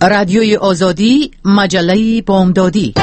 رادیوی آزادی، مجله بامدادی.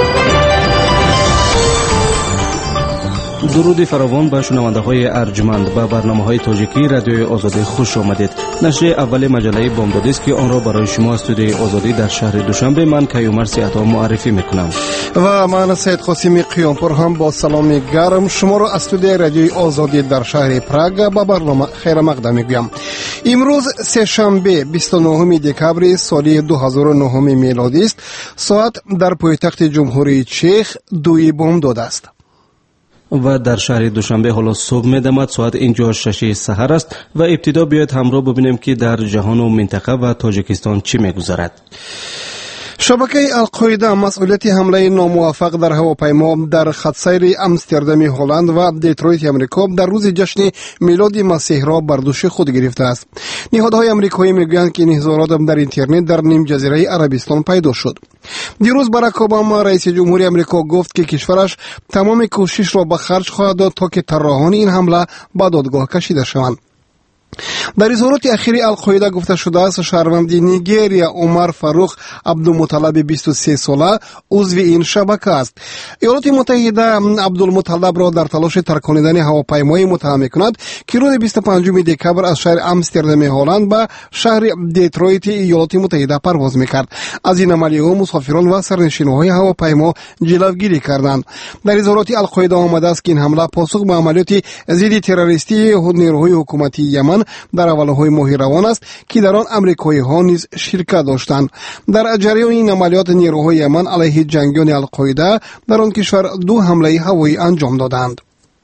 درود فراوان به شنونده های ارجمند. به برنامه های تاجیکی رادیوی آزادی خوش آمدید. نشر اول مجله بامدادی است که آن را برای شما استودیوی آزادی در شهر دوشنبه من کیومرث سیاتا معرفی میکنم و من سید قاسمی قیامپور هم با سلام گرم شما را از استودیوی رادیوی آزادی در شهر پراگ به برنامه خیر مقدم میگویم. امروز سه شنبه 29 دکبر سال 2009 میلادی است. ساعت در پایتخت جمهوری چک 2 بامداد است و در شهر دوشنبه حالا صبح می‌دمد. ساعت اینجا 6 سحر است و ابتدا بیاید همراه ببینیم که در جهان و منطقه و تاجیکستان چی می‌گذرد. شبکه القاعده مسئولیت حمله ناموفق در هواپیما در خط‌سیر امستردام هلند و دیترویت امریکا در روز جشن میلاد مسیح را بر دوش خود گرفته است. نهادهای امریکایی میگویند که این اظهارات در اینترنت در نیم جزیره عربستان پیدا شد. دیروز باراک اوباما رئیس جمهوری امریکا گفت که کشورش تمام کوشش را به خرج خواهد داد تا که طراحان این حمله به دادگاه کشیده شوند. در اظهارات اخیری القاعده گفته شده است شهروند نیگریا عمر فاروق عبدالمطلب 23 ساله عضو این شبکه است. ایالات متحده عبدالمطلب را در تلاش ترکاندن هواپیمایی متهم می‌کند که روز 25 دکبر از شهر امستردام هلند به شهر دیترویت ایالات متحده پرواز می‌کرد. از این عملیات مسافران و سرنشین‌های هواپیما جلوگیری کردند. در اظهارات القاعده آمده است که این حمله پاسخ به عملیات ضد تروریستی نیروهای حکومتی یمن در اولهای ماه روان است که در آن امریکایی ها نیز شرکت داشتند. در جریان این عملیات نیروهای یمن علیه جنگیان القاعده در آن کشور 2 حمله هوایی انجام دادند.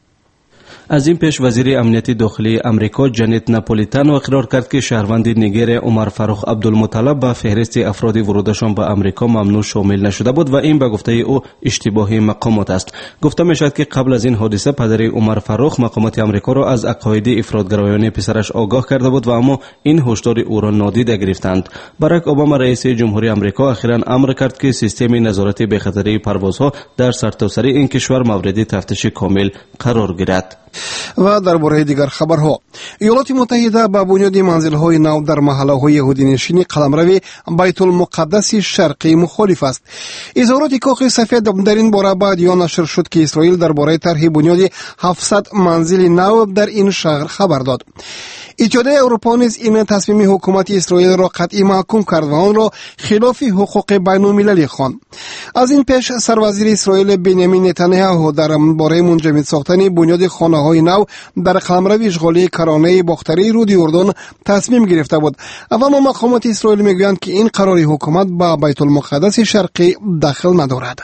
از این پیش وزیر امنیت داخلی امریکا جنت ناپولیتان اقرار کرد که شهروند نیگر عمر فاروق عبدالمطلب به فهرست افراد ورودشان به امریکا ممنوع شامل نشده بود و این به گفته او اشتباه مقامات است. گفته میشد که قبل از این حادثه پدر عمر فاروق مقامات امریکا را از عقاید افراطگرایانه پسرش آگاه کرده بود و اما این هشدار او را نادیده گرفتند. باراک اوباما رئیس جمهوری امریکا اخیراً امر کرد که سیستم نظارت بی‌خطری پروازها در سرتاسر این کشور مورد تفتیش کامل قرار گیرد. و درباره دیگر خبرها، ایالات متحده با بنیاد منزل‌های نو در محله‌های یهودی‌نشین قلمرو بیت المقدس شرقی مخالف است. اظهارات کاخ سفید در این باره بعد نشر شد که اسرائیل درباره طرح بنیاد 700 منزل نو در این شهر خبر داد. اتحادیه اروپا نیز این تصمیم حکومت اسرائیل را قطعی محکوم کرد و آن را خلاف حقوق بین‌المللی خواند. از این پیش سروزیر اسرائیل بنیامین نتانیاهو درباره منجمد ساختن بنیاد خانه‌های نو در قلمرو اشغالی کرانه باختری رود اردن تصمیم گرفته بود. اما مقامات اسرائیل میگویند که این قرار حکومت با بیت المقدس شرقی دخل ندارد.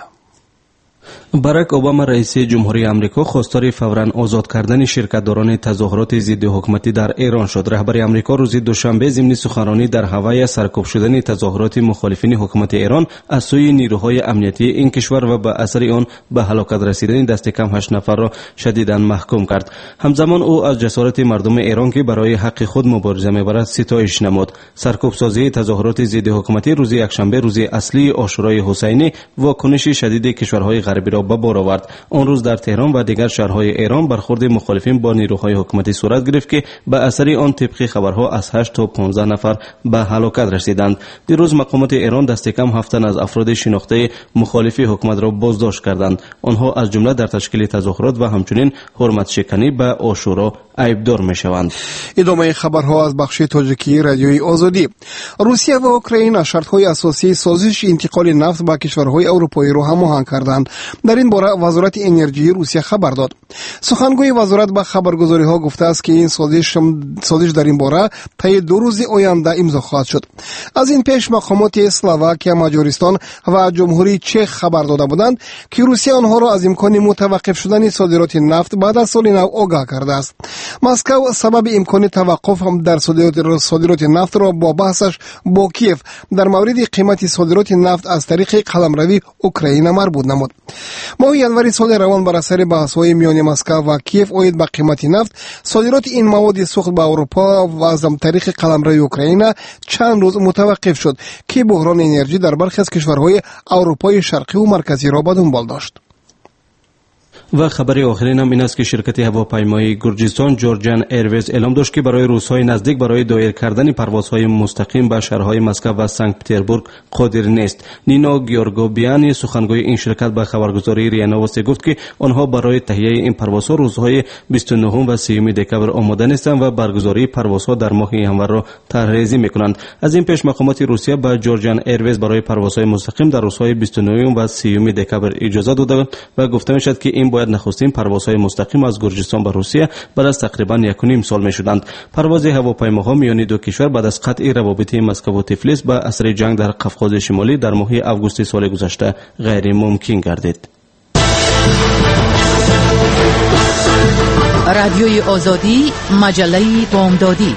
باراک اوباما رئیس جمهوری امریکا خواستار فوراً آزاد کردن شرکت‌داران تظاهرات ضد حکومتی در ایران شد. رهبر امریکا روز دوشنبه ضمن سخنرانی در هوای سرکوب شدن تظاهرات مخالفین حکومت ایران از سوی نیروهای امنیتی این کشور و به اثر آن به هلاکت رسیدن دست کم 8 نفر را شدیداً محکوم کرد. همزمان او از جسارت مردم ایران که برای حق خود مبارزه می‌برند ستایش نمود. سرکوب سازی تظاهرات ضد حکومتی روز یکشنبه روز اصلی عاشورای حسینی واکنش شدید کشورهای غربی را به بار آورد. آن روز در تهران و دیگر شهرهای ایران برخورد مخالفین با نیروهای حکومتی صورت گرفت که به اثر آن طبق خبرها از 8 تا 15 نفر به هلاکت رسیدند. دیروز مقامات ایران دست کم 7 تن از افراد شناخته مخالف حکومت را بازداشت کردند. آنها از جمله در تشکیل تظاهرات و همچنین حرمت شکنی به عاشورا عیبدار میشوند. ادامه خبرها از بخش تاجیکی رادیوی آزادی. روسیه و اوکراین شرط‌های اساسی سازش انتقال نفت با کشورهای اروپایی را هماهنگ کردند. در این باره وزارت انرژی روسیه خبر داد. سخنگوی وزارت به خبرگزاری‌ها گفته است که این سازش در این باره طی 2 روز آینده امضا خواهد شد. از این پیش مقامات اسلواکیا، مجارستان و جمهوری چک خبر داده بودند که روسیه آنها را از امکان متوقف شدن صادرات نفت بعد از سال نو آگاه کرده است. مسکو سبب امکان توقف در صادرات نفت را با بحثش با کیف در مورد قیمت صادرات نفت از طریق قلمرو اوکراین مربوط نمود. ماه ینوری سال روان بر اثر بحث‌های میان مسکو و کیف اید به قیمت نفت صادرات این مواد سوخت به اروپا و از طریق قلمرو اوکراین چند روز متوقف شد که بحران انرژی در برخی از کشورهای اروپای شرقی و مرکزی را به دنبال داشت. و خبر آخرین هم این است که شرکت هواپیمایی گرجستان جورجان ایرویز اعلام داشت که برای روزهای نزدیک برای دایر کردن پروازهای مستقیم به شهرهای مسکو و سنت پترزبورگ قادر نیست. نینا گیورگوبیان سخنگوی این شرکت به خبرگزاری ریا نووستی گفت که آنها برای تهیه این پروازها روزهای 29 و 30 دکمبر آماده نیستند و برگزاری پروازها در ماه ینور را طرح‌ریزی می‌کنند. از این پیش مقامات روسیه به جورجان ایرویز برای پروازهای مستقیم در روزهای 29 و 30 دکمبر اجازه دادند و گفته می‌شد که این باید نخستین پروازهای مستقیم از گرجستان به روسیه بعد از تقریبا 1.5 سال می‌شدند. پرواز هواپیماها میان دو کشور بعد از قطع روابط مسکو و تفلیس به اثر جنگ در قفقاز شمالی در ماه آگوست سال گذشته غیر ممکن گردید. رادیوی آزادی، مجله بامدادی.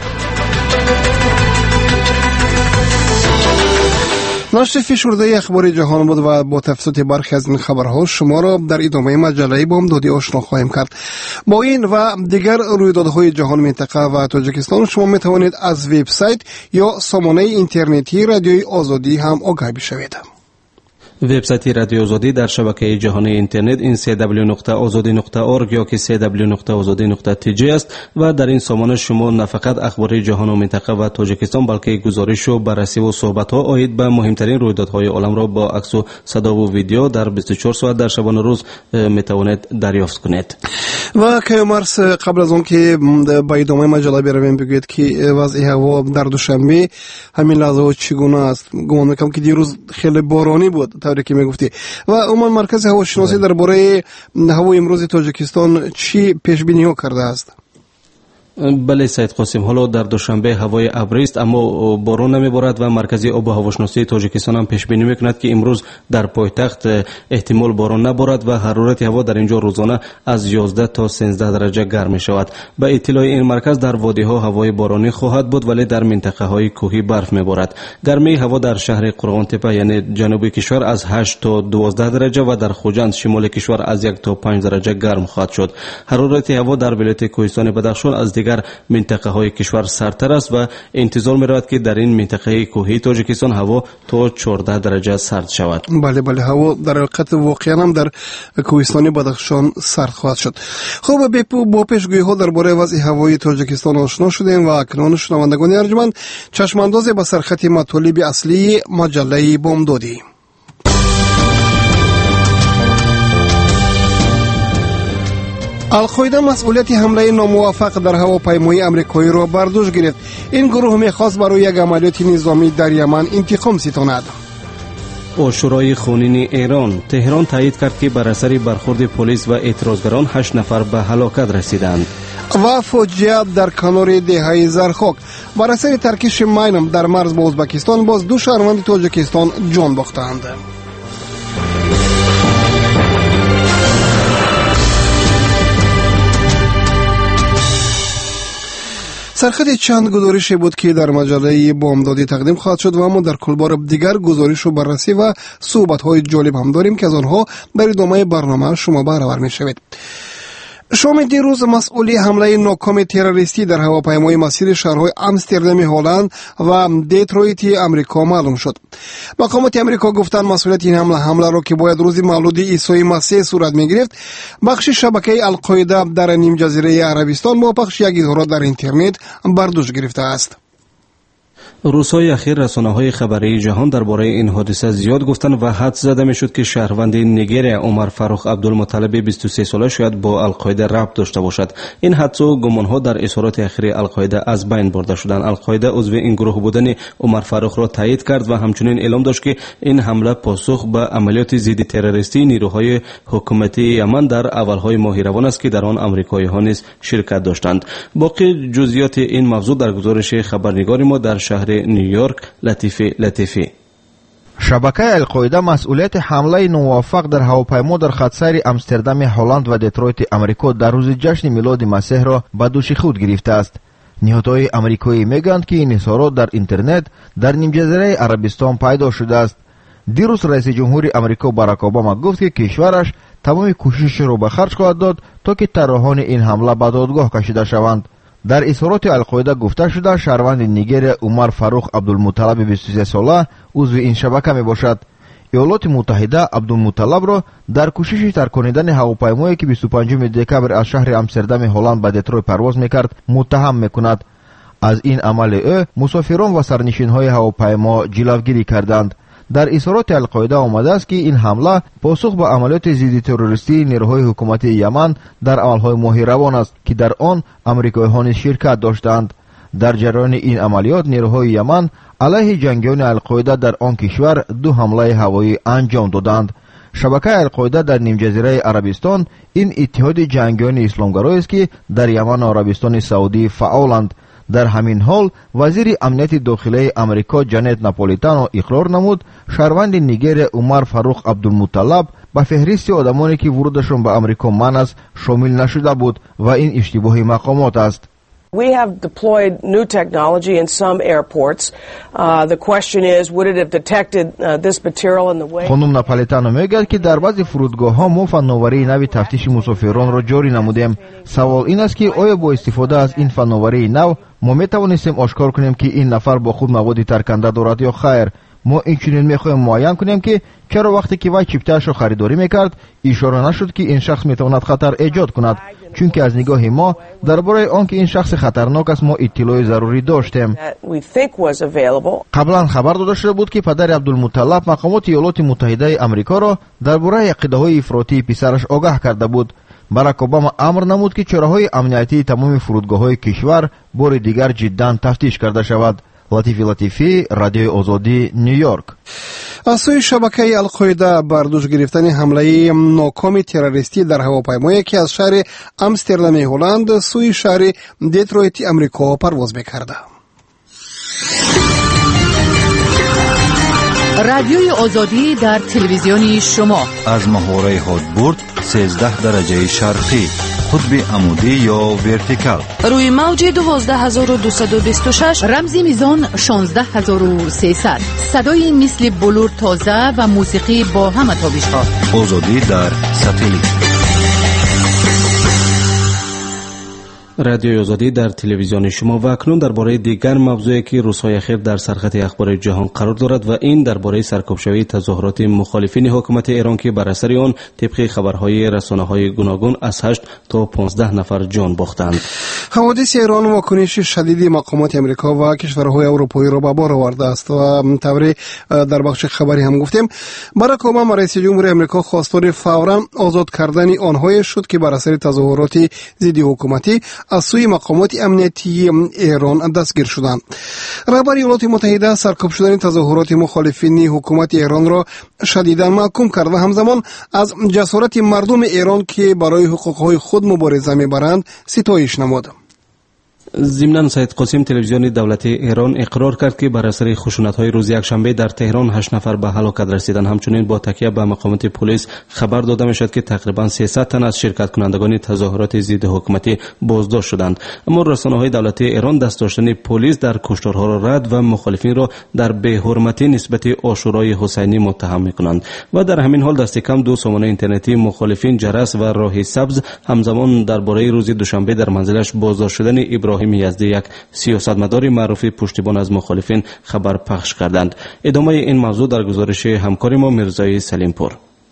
نشر فشرده اخبار جهان بود و با تفصیل برخی از این خبرها شما را در ادامه مجله بامدادی آشنا خواهیم کرد. با این و دیگر رویدادهای جهان، منطقه و تاجیکستان شما می توانید از وبسایت یا سامانه اینترنتی رادیوی آزادی هم آگاه بشوید. وبسایت رادیو آزادی در شبکه جهانی اینترنت این www.azadi.org یا که www.azadi.tj است و در این سامانه شما نه فقط اخبار جهان و منطقه و تاجیکستان بلکه گزارش و بررسی و صحبت‌ها آید به مهمترین رویدادهای عالم را با عکس و صدا و ویدیو در 24 ساعت در شبانه روز می توانید دریافت کنید. و کیومرس قبل از اون که با ادامه مجله برویم بگوید که وضع هوا در دوشنبه همین لحظه چگونه است. گمان میکنم که دیروز خیلی بارانی بود طوری که میگفتی. و عموما مرکز هواشناسی درباره هوای امروز تاجیکستان چی پیش بینی ها کرده است؟ بله سید قاسم، حالا در دوشنبه هوای ابری است اما باران نمیبارد و مرکز آب و هواشناسی تاجیکستان هم پیش بینی میکند که امروز در پایتخت احتمال باران نبارد و حرارت هوا در اینجا روزانه از 11 تا 13 درجه گرم می شود. به اطلاع این مرکز در وادی ها هوای بارانی خواهد بود ولی در منطقه های کوهی برف میبارد. گرمی هوا در شهر قرغان تپه یعنی جنوبی کشور از 8 تا 12 درجه و در خوجند شمال کشور از 1 تا 5 درجه گرم خواهد شد. حرارت هوا در ولایت کوهستان بدخشان از دیگر منطقه های کشور سردتر است و انتظار می رود که در این منطقه کوهی تاجیکستان هوا تا 14 درجه سرد شود. بله هوا در حقیقت واقعا هم در کوهستان بدخشان سرد خواهد شد. خب با پیشگویی ها درباره وضع هوایی تاجیکستان آشنا شدیم و اکنون شنوندگان ارجمند چشم انداز به سرخط مطالب اصلی مجله بامدادی. القاعده مسئولیت حمله ناموفق در هواپیمای آمریکایی را بر دوش گرفت. این گروه می‌خواست برای یک عملیات نظامی در یمن انتقام ستاند. آشورای خونین ایران تهران تایید کرد که بر اثر برخورد پلیس و اعتراضگران 8 نفر به هلاکت رسیدند. و فاجعه در کنار دهه زرخاک بر اثر ترکش ماین در مرز با ازبکستان باز دو شهروند تاجیکستان جان باختند. سرخط چند گزارش بود که در مجله بامدادی تقدیم خواهد شد و اما در کلبار دیگر گزارش و بررسی و صحبت‌های جالب هم داریم که از آنها در ادامه برنامه شما بهره‌ور می‌شوید. شام دیروز مسئولی حمله ناکام تروریستی در هواپیمای مسیر شهرهای آمستردام هلند و دیترویت آمریکا معلوم شد. مقامات آمریکا گفتند مسئولیت این حمله را که باید روز مولد عیسی مسیح صورت می‌گرفت بخش شبکه القاعده در نیم جزیره عربستان با پخش یک اظهارات در اینترنت بر دوش گرفته است. روزهای اخیر رسانه‌های خبری جهان درباره این حادثه زیاد گفتند و حدس زده میشد که شهروند نیگر عمر فاروق عبدالمطلب 23 ساله شاید با القاعده ربط داشته باشد. این حدس و گمان‌ها در اظهارات اخیر القاعده از بین برده شدند. القاعده عضو این گروه بودن عمر فاروق را تایید کرد و همچنین اعلام داشت که این حمله پاسخ به عملیات ضد تروریستی نیروهای حکومتی یمن در اولهای ماه روان است که در آن آمریکایی‌ها نیز شرکت داشتند. باقی جزئیات این موضوع در گزارش خبرنگار ما در شهر نیویورک لطیفی. شبکه القاعده مسئولیت حمله ناموفق در هواپیما در خطسیر آمستردام هلند و دیترویت آمریکا در روز جشن میلاد مسیح را به دوش خود گرفته است. نهادهای آمریکایی میگویند که این اظهارات در اینترنت در نیم جزیره عربستان پیدا شده است. دیروز رئیس جمهور آمریکا باراک اوباما گفت که کشورش تمام کوشش را به خرج خواهد داد تا که طراحان این حمله به دادگاه کشیده شوند. در اظهارات القاعده گفته شده شهروند نیگر عمر فاروق عبدالمطلب 23 ساله عضو این شبکه می باشد. ایالات متحده عبدالمطلب را در کوشش ترکاندن هواپیمایی که 25 دکبر از شهر امستردام هلند به دترویت پرواز میکرد متهم میکند. از این عمل او مسافران و سرنشینهای هواپیما جلوگیری کردند. در اظهارات القاعده آمده است که این حمله پاسخ به عملیات ضد تروریستی نیروهای حکومتی یمن در اولهای ماه روان است که در آن آمریکایی‌ها نیز شرکت داشتند. در جریان این عملیات نیروهای یمن علیه جنگیان القاعده در آن کشور 2 حمله هوایی انجام دادند. شبکه القاعده در نیم جزیره عربستان این اتحاد جنگیان اسلامگرایی است که در یمن و عربستان سعودی فعالند. در همین حال وزیر امنیت داخلی امریکا جانت ناپولیتانو اقرار نمود شهروند نیگر عمر فاروق عبدالمطلب به فهرست آدمانی که ورودشان به امریکا منع است شامل نشده بود و این اشتباه مقامات است. We have deployed new technology in some airports. The question is, would it have detected this material in the way? خانم ناپولیتانو میگوید که در بعضی فرودگاه‌ها ما فناوری نو تفتیش مسافران را جاری نمودیم. سوال این است که آیا با استفاده از این فناوری نو ما میتوانستیم آشکار کنیم که این نفر با خود مواد ترکنده دارد یا خیر؟ ما اینچنین میخواهیم معین کنیم که چرا وقتی که وی چیپته‌اش را خریداری میکرد اشاره نشد که این شخص میتواند خطر ایجاد کند، چون که از نگاه ما درباره آنکه این شخص خطرناک است ما اطلاع ضروری داشتیم. قبلا خبر داده شده بود که پدر عبدالمطلب مقامات ایالات متحده آمریکا را درباره عقیده‌های افراطی پسرش آگاه کرده بود. باراک اوباما امر نمود که چراهای امنیتی تمام فرودگاه‌های کشور بار دیگر جداً تفتیش کرده شود. لطیفی رادیوی آزادی نیویورک. از سوی شبکه القاعده بر دوش گرفتن حمله ناکام تروریستی در هواپیمایی که از شهر امستردام هلند سوی شهر دترویت امریکا پرواز می‌کرد. رادیوی آزادی در تلویزیون شما از محوره هادبورد 13 درجه شرقی، قطب عمودی یا ورتیکال، روی موج 12226، رمزی میزان 16300، صدای مثل بلور تازه و موسیقی با همه تابش‌ها. آزادی در ساتلیت. رادیوی آزادی در تلویزیون شما و اکنون درباره دیگر موضوعی که روزهای اخیر در سرخط اخبار جهان قرار دارد و این درباره سرکوب‌شوی تظاهرات مخالفین حکومت ایران که بر اثر آن طبق خبرهای رسانه‌های گوناگون از 8 تا 15 نفر جان باختند. حوادث ایران واکنش شدید مقامات امریکا و کشورهای اروپایی را به بار آورده است و طوری در بخش خبری هم گفتیم باراک اوباما رئیس جمهور امریکا خواستار فوراً آزاد کردن آنهایی شد که بر اثر تظاهرات ضد حکومتی از سوی مقامات امنیتی ایران دستگیر شدند. رهبر ایالات متحده سرکوب شدن تظاهرات مخالفین حکومت ایران را شدیداً محکوم کرد و همزمان از جسارت مردم ایران که برای حقوقهای خود مبارزه می‌برند ستایش نمود. ضمناً سید قاسم تلویزیون دولتی ایران اقرار کرد که بر اثر خشونت‌های روز یکشنبه در تهران 8 نفر به هلاکت رسیدند. همچنین با تکیه به مقامات پلیس خبر داده می‌شد که تقریباً 300 تن از شرکت کنندگان تظاهرات ضد حکومتی بازداشت شدند. اما رسانه‌های دولتی ایران دست داشتن پلیس در کشتارها را رد و مخالفین را در بی‌حرمتی نسبت عاشورای حسینی متهم می‌کنند و در همین حال دست کم 2 سامانه اینترنتی مخالفین جرس و راه سبز همزمان درباره روز دوشنبه در منزلش بازداشت شدن ابراهیم یزدی یک سیاستمدار معروف پشتیبان از مخالفین خبر پخش کردند. ادامه این موضوع در گزارش همکار ما مرزای سلیمپور.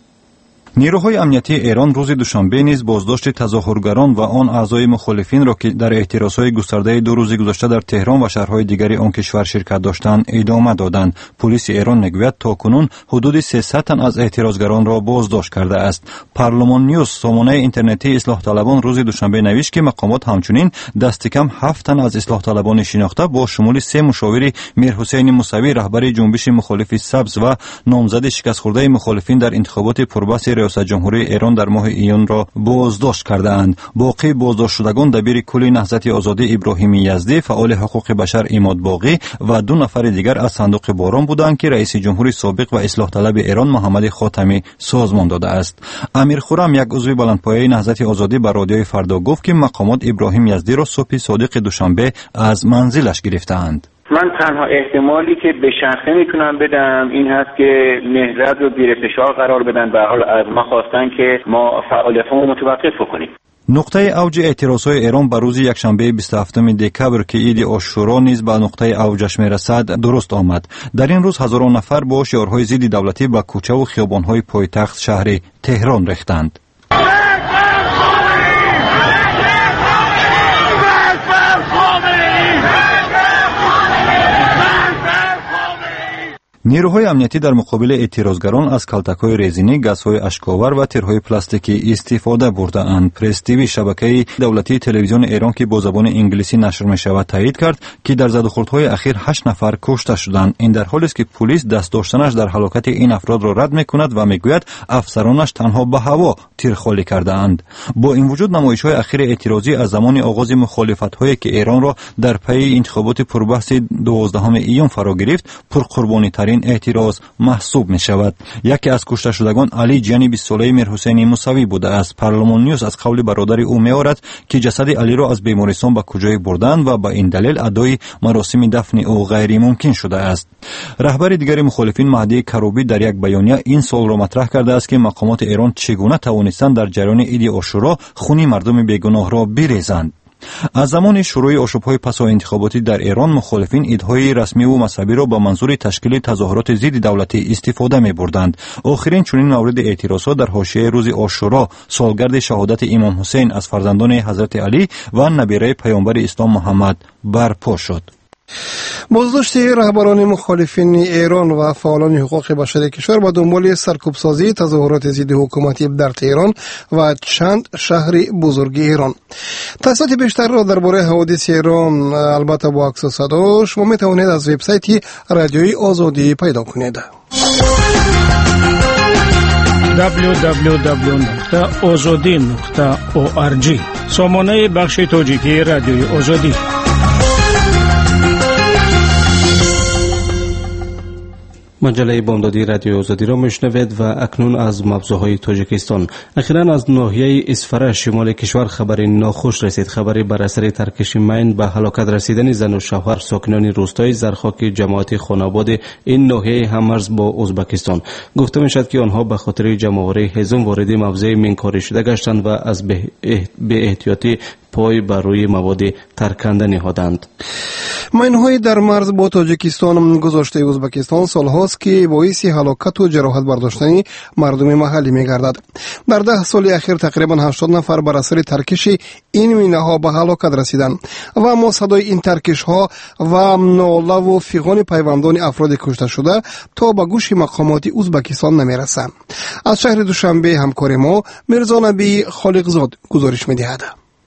نیروهای امنیتی ایران روز دوشنبه نیز بازداشت تظاهرگران و آن اعضای مخالفین را که در اعتراضهای گسترده 2 روز گذشته در تهران و شهرهای دیگر آن کشور شرکت داشتند ادامه دادند. پلیس ایران میگوید تاکنون حدود 300 تن از اعتراضگران را بازداشت کرده است. پارلمان نیوز سامانه اینترنتی اصلاح طلبان روز دوشنبه نوشت که مقامات همچنین دست کم 7 تن از اصلاح طلبان شناخته با شمول 3 مشاور میرحسین موسوی رهبر جنبش مخالف سبز و نامزد شکست خورده مخالفین در انتخابات پربحث ریاست جمهوری ایران در ماه ایون را بازداشت کرده اند. باقی بازداشت شدگان دبیر کل نهضت آزادی ابراهیم یزدی، فعال حقوق بشر عماد باقی و 2 نفر دیگر از صندوق باران بودند که رئیس جمهور سابق و اصلاح طلب ایران محمد خاتمی سازمان داده است. امیر خرم یک عضو بلندپایه نهضت آزادی بر رادیوی فردا گفت که مقامات ابراهیم یزدی را صبح صادق دوشنبه از منزلش گرفتند. من تنها احتمالی که به شخصه میتونم بدم این هست که نهضت رو زیر فشار قرار بدن. به حال از ما خواستن که ما فعالیتمون متوقف کنیم. نقطه اوج اعتراضهای ایران به روز یکشنبه 27 دکبر که عید عاشورا نیز به نقطه اوجش میرسد درست آمد. در این روز هزاران نفر با شعارهای ضد دولتی به کوچه و خیابانهای پایتخت شهر تهران ریختند. نیروهای امنیتی در مقابل اعتراضگران از کلتک‌های رزینی، گازهای اشک‌آور و تیرهای پلاستیکی استفاده برده‌اند. پرس تیوی شبکه دولتی تلویزیون ایران که با زبان انگلیسی نشر می‌شود تایید کرد که در زدوخوردهای اخیر 8 نفر کشته شدند. این در حالی است که پلیس دست داشتنش در هلاکت این افراد را رد می‌کند و می‌گوید افسرانش تنها به هوا تیرخواری کرده‌اند. با این وجود نمایش‌های اخیر اعتراضی از زمان آغاز مخالفت‌هایی که ایران را در پی انتخابات پربحث 12 ایون فرا گرفت پرقربانی‌ترین اعتراض محسوب می شود. یکی از کشته شدگان علی جانی 20 ساله میرحسین موسوی بوده است. پارلمان نیوز از قول برادر او می‌آورد که جسد علی را از بیمارستان به کوچه بردند و به این دلیل ادای مراسم دفن او غیر ممکن شده است. رهبر دیگر مخالفین مهدی کروبی در یک بیانیه این سوال را مطرح کرده است که مقامات ایران چگونه توانستند در جریان عید عاشورا خون مردم بیگناه را بریزند. از زمان شروع آشوب‌های پسا انتخاباتی در ایران مخالفین عیدهای رسمی و مذهبی را با منظور تشکیل تظاهرات ضد دولتی استفاده می‌بردند. آخرین چنین مورد اعتراضات در حاشیه روز عاشورا سالگرد شهادت امام حسین از فرزندان حضرت علی و نبیره پیامبر اسلام محمد برپا شد. بازداشت رهبران مخالفین ایران و فعالان حقوق بشر کشور با دنبال سرکوبسازی تظاهرات ضد حکومتی در تهران و چند شهر بزرگ ایران. تحصیلات بیشتر را درباره حوادث ایران البته با عکس و صدا شما می توانید از وبسایت رادیوی آزادی پیدا کنید. www.azadi.org سامانه بخش تاجیکی رادیوی آزادی. مجله بامدادی رادیو آزادی را میشنوید و اکنون از موضوعهای تاجیکستان. اخیراً از ناحیه اسفره شمال کشور خبری ناخوش رسید. خبری بر اثر ترکش مین به هلاکت رسیدن زن و شوهر ساکنان روستای زرخاک جماعت خاناباد این ناحیه هممرز با ازبکستان. گفته میشد که آنها به خاطر جمع‌آوری هیزم وارد موضع مینکاری شده گشتند و از به احتیاطی پای بر روی مواد ترکنده نهادند. مین‌های در مرز با تاجیکستان گذاشته ازبکستان سالهاست که باعث هلاکت و جراحت برداشتن مردم محلی می‌گردد. در 10 سال اخیر تقریبا 80 نفر بر اثر ترکش این مینه‌ها به هلاکت رسیدند و اما صدای این ترکش‌ها و ناله و فیغان پیوندان افراد کشته شده تا به گوش مقامات ازبکستان نمی‌رسد. از شهر دوشنبه همکار ما میرزا نبی خالقزاد گزارش می‌دهد.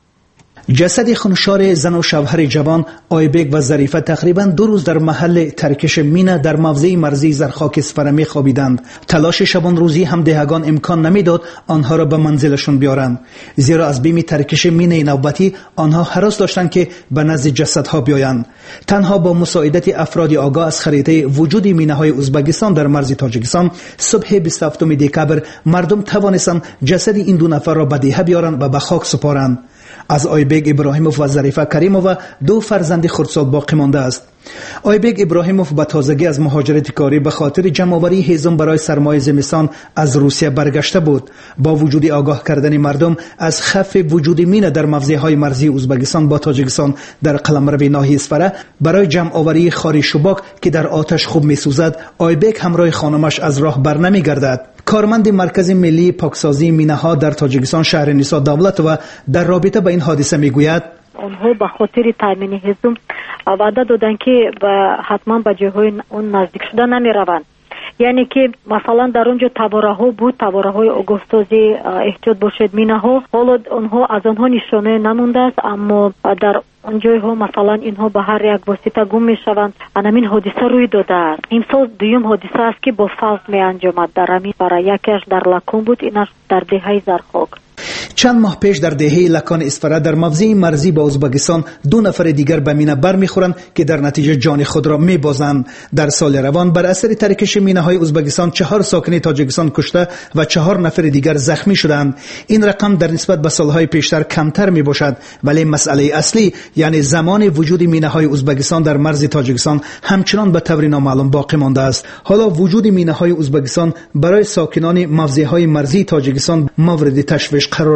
جسد خونشار زن و شوهر جوان آیبک و ظریفه تقریبا 2 روز در محل ترکش مینه در موضع مرزی زرخاک اسفره می خوابیدند. تلاش شبان روزی هم دهگان امکان نمیداد آنها را به منزلشون بیارند، زیرا از بیم ترکش مینه نوبتی آنها هراس داشتند که به نزد جسدها بیایند. تنها با مساعدت افراد آگاه از خریطه وجود مینه های ازبکستان در مرز تاجیکستان صبح 27 دکبر مردم توانستند جسد این 2 نفر را به دهه بیارند و به خاک سپارند. از آیبک ابراهیموف و ظریفه کریمووا 2 فرزند خردسال باقی مانده است. آیبک ابراهیموف به تازگی از مهاجرت کاری به خاطر جمع‌آوری هیزم برای سرمای زمستان از روسیه برگشته بود. با وجود آگاه کردن مردم از خف وجود مینه در موضع‌های مرزی ازبکستان با تاجیکستان در قلمرو ناحیه اسفره برای جمع‌آوری خاری شباک که در آتش خوب می‌سوزد، آیبک همراه خانمش از راه برنمی‌گردد. کارمند مرکز ملی پاکسازی مینه‌ها در تاجیکستان شهر نیسا دولت و در رابطه با این حادثه میگوید آنها به خاطر تامین هیزم وعده دادند که حتما به جاهای اون نزدیک شده نمیروند. یعنی که مثلا در اونجا تباره‌ها بود، تباره‌های آگاهسازی احتیاط باشد مینه‌ها، حالا آنها از آنها نشانه نمونده است، اما در اونجاها مثلا اینها به هر یک واسطه گم میشوند. همین حادثه روی داده است. امسال دوم حادثه است که با فوز می انجامد. در همین برای یکیش در لکان بود، اینش در دهه زرخاک. چند ماه پیش در دهه لکان اسفره در موضع مرزی با ازبکستان 2 نفر دیگر به مینه برمیخورند که در نتیجه جان خود را میبازند. در سال روان بر اثر ترکش مینه های ازبکستان 4 ساکن تاجیکستان کشته و 4 نفر دیگر زخمی شدند. این رقم در نسبت به سالهای پیشتر کمتر می باشد، ولی مسئله اصلی یعنی زمان وجود مینه های ازبکستان در مرز تاجیکستان همچنان به طور نامعلوم باقی مانده است. حالا وجود مینه های ازبکستان برای ساکنان موضع های مرزی تاجیکستان مورد تشویش قرار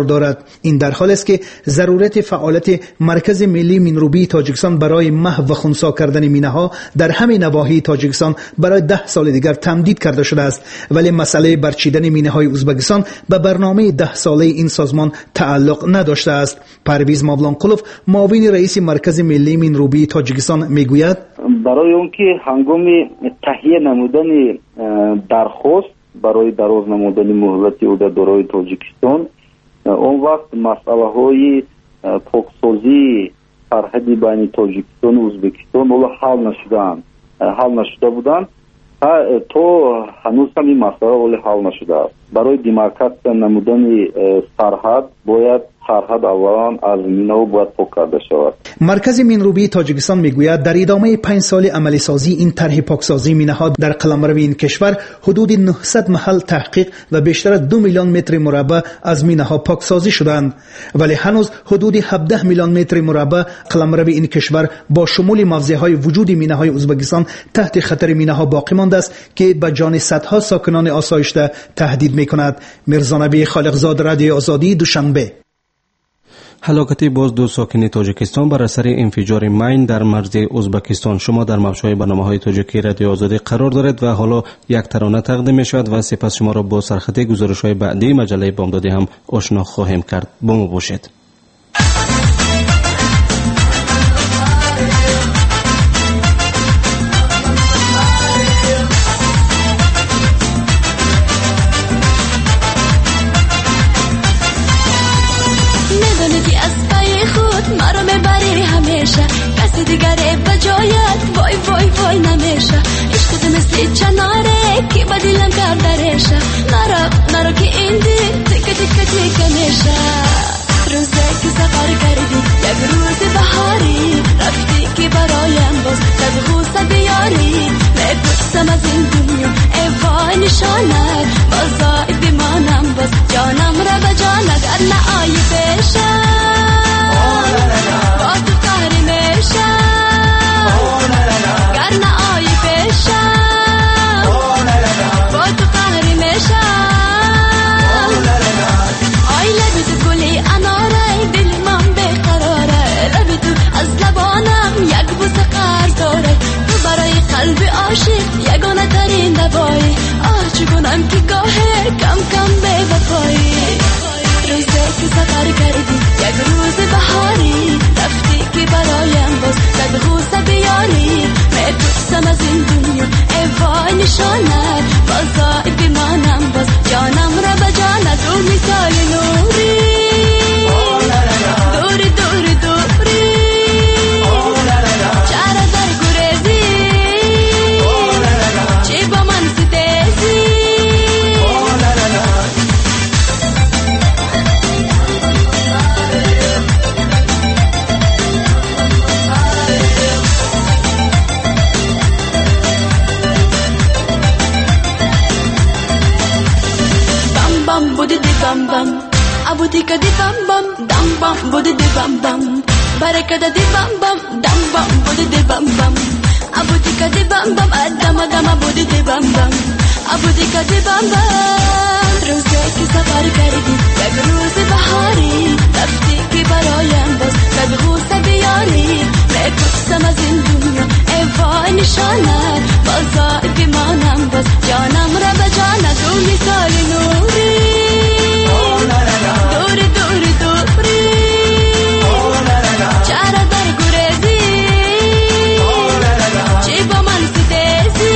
دارد. این در حال است که ضرورت فعالیت مرکز ملی مینروبی تاجیکستان برای محو و خنثی کردن مینه‌ها در همه نواحی تاجیکستان برای 10 سال دیگر تمدید کرده شده است، ولی مسئله برچیدن مینه‌های ازبکستان به برنامه 10 ساله این سازمان تعلق نداشته است. پرویز مولانقلوف، معاون رئیس مرکز ملی مینروبی تاجیکستان میگوید برای اون که هنگام تهیه نمودن درخواست برای دراز نمودن مهلت او در دارای تاجیکستان، اون وقت مسئله های پاکسازی سرحدی بین تاجیکستان و ازبکستان حل نشده بودند تو هنوز هم این مسئله حل نشده است. برای دیمارکاسیون نمودن سرحد باید سرحد اولا از مینو باید پاک کرده شود. مرکز مینروبی تاجیکستان میگوید در ادامه 5 سال عملی سازی این طرح پاکسازی مینه‌ها در قلمرو این کشور حدود 900 محل تحقیق و بیشتر از 2 میلیون متر مربع از مینه‌ها پاکسازی شدند، ولی هنوز حدود 17 میلیون متر مربع قلمرو این کشور با شمول موضع‌های وجود مینه‌های ازبکستان تحت خطر مینه‌ها باقی مانده است که به جان صدها ساکنان آسایشته تهدید می‌کند. میرزانبی خالقزاد، رادیو آزادی، دوشنبه. هلاکت باز 2 ساکن تاجیکستان بر اثر انفجار مین در مرز ازبکستان. شما در مبشای برنامه‌های تاجیکی رادیو آزادی قرار دارید و حالا یک ترانه تقدیم می‌شود و سپس شما را با سرخط گزارش‌های بعدی مجله بامدادی هم آشنا خواهیم کرد. با ما باشید. کسی دیگره بجایت وای وای وای نمیشه. عشق مثل چناره که با دلم کردرشه. نرا که این دل تکه تکه تکه میشه. روزه که سفر کردی یک روز بهاری رفتی که برایم باز صد غوصه بیاری. میپرسم از این دنیا ای وای نشانت بازای بمانم باز جانم را به جانت گر نه آیی بشه با تو قهری میشه گر نه آیی بشه با تو قهری میشه. آی لبی تو گلی اناره دل من بیقراره لبی تو از لبانم یک بوسه قرض داره. تو برای قلب عاشق یگانه ترین دوایی. چگونم که گاهه کم کم بی وفایی. روزه که سفر کردی یک روز بهاری رفتی که برایم باز صد غوصه بیاری. میپرسم از این دنیا ای وای نشانت بازای بمانم باز جانم را به جانت. او مثال نوری دوری دوری دوری چرا در گریزی چی با من ستیزی. Bam bam, abutika di bam bam, dam bam, budi di bam bam, barakada di bam bam, dam bam, budi di bam bam, abutika di bam bam, adama dama budi di bam bam, abutika di bam bam. روزه که سفر کردی یک روز بهاری رفتی که برایم باز صد غوصه بیاری. میپرسم از این دنیا ای وای نشانت بازای بمانم باز جانم را به جانت. او مثال نوری دوری دوری دوری چرا در گریزی چی با من ستیزی.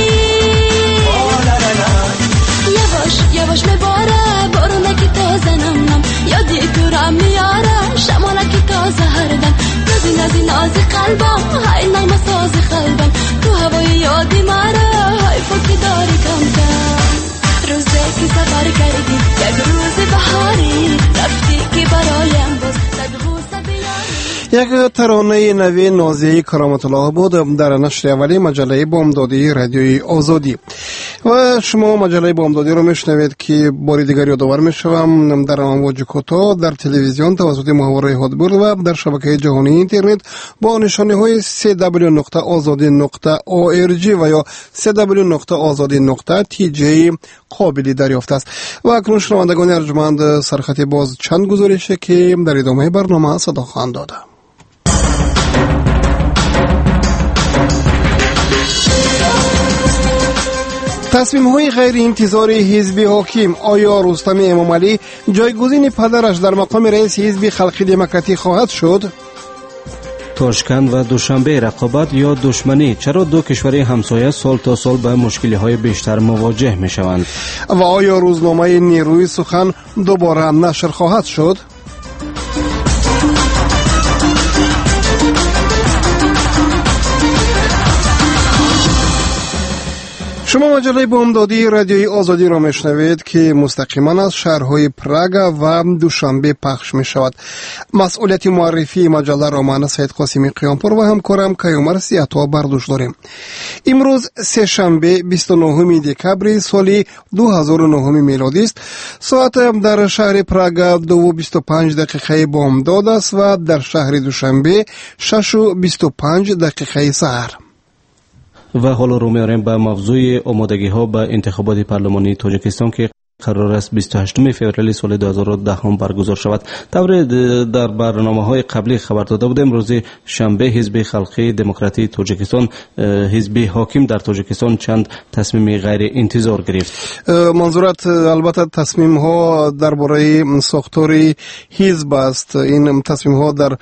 یواش یواش میباره بارونه که تازه نم یادی تو را میاره شمانه که تازه هردم. نازی نازی نازی قلبم های نغمه سازی قلبم تو هوای یادی ماره های فکی داری کم کم. روزه که سفر کردی یک روز بهاری رفتی که برایم باز صد غوصه بیاری. یک ترانه نوی نازیه کرامت الله بود در نشر اولی مجله بامدادی رادیوی آزادی. و شما مجله بامدادی رو میشنوید که باری دیگر یادآور میشوم در امواج کوتاه در تلویزیون توسط محوره هادبورد و در شبکه جهانی اینترنت با نشانه های www.azadi.org و یا www.azadi.tj قابل دریافت است. و اکنون شنوندگان ارجمند سرخط باز چند گزارشه که در ادامه برنامه صدا خواهند داد. تصمیم‌های غیر انتظاری حزب حاکم. آیا رستم امامعلی جایگزین پدرش در مقام رئیس حزب خلقی دموکراتی خواهد شد؟ تاشکند و دوشنبه رقابت یا دشمنی، چرا دو کشور همسایه سال تا سال به مشکل‌های بیشتر مواجه می‌شوند؟ و آیا روزنامه نیروی سخن دوباره نشر خواهد شد؟ شما مجله بامدادی رادیوی آزادی را میشنوید که مستقیما از شهرهای پراگ و دوشنبه پخش می شود. مسئولیت معرفی مجله را من سید قاسمی قیامپور و همکارم کیومرث سیاتا برداشت داریم. امروز سه شنبه 29 دکبر سال 2009 میلادی است. ساعت در شهر پراگ 2:25 بامداد است و در شهر دوشنبه 6:25 سحر. و حالا رو میاریم به موضوع آمادگی ها به انتخابات پارلمانی تاجیکستان که قرار است 28 فوریه سال 2010 برگزار شود. طور در برنامه‌های قبلی خبر داده بودیم روز شنبه حزب خلقی دموکراتی تاجیکستان، حزب حاکم در تاجیکستان، چند تصمیم غیر انتظار گرفت. منظورت البته تصمیم ها درباره ساختار حزب است. این تصمیم ها در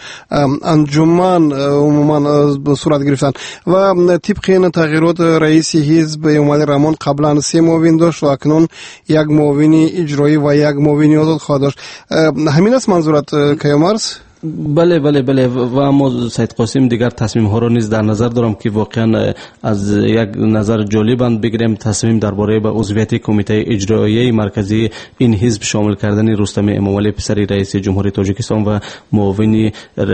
انجمن عموما صورت گرفتند و طبق این تغییرات رئیس حزب امامعلی رحمان قبلا 3 معاون داشت و اکنون یک معاون اجرایی و یک معاون آزاد خواهد داشت. همین است منظورت کیومرث؟ بله و اما سید قاسم دیگر تصمیم ها را نیز در نظر دارم که واقعا از یک نظر جالبند بگیریم. تصمیم درباره به عضویت کمیته اجرایی مرکزی این حزب شامل کردن رستم امامعلی پسر رئیس جمهوری تاجیکستان و معاون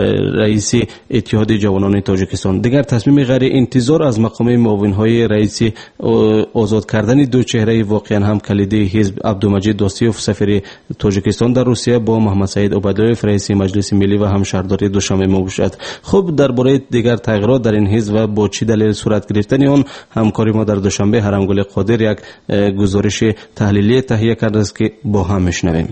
رئیس اتحاد جوانان تاجیکستان. دیگر تصمیم غیر انتظار از مقام معاون های رئیس آزاد کردن دو چهره واقعا هم کلیدی حزب عبدالمجید داستیوف سفیر تاجیکستان در روسیه با محمد سعید عبیدالله رئیس مجلس ملی و همشهرداری دوشنبه باشد. خب درباره دیگر تغییرات در این حزب و با چه دلیل صورت گرفتن آن همکاری ما در دوشنبه هرمگل قادر یک گزارش تحلیلی تهیه کرده است که با هم میشنویم.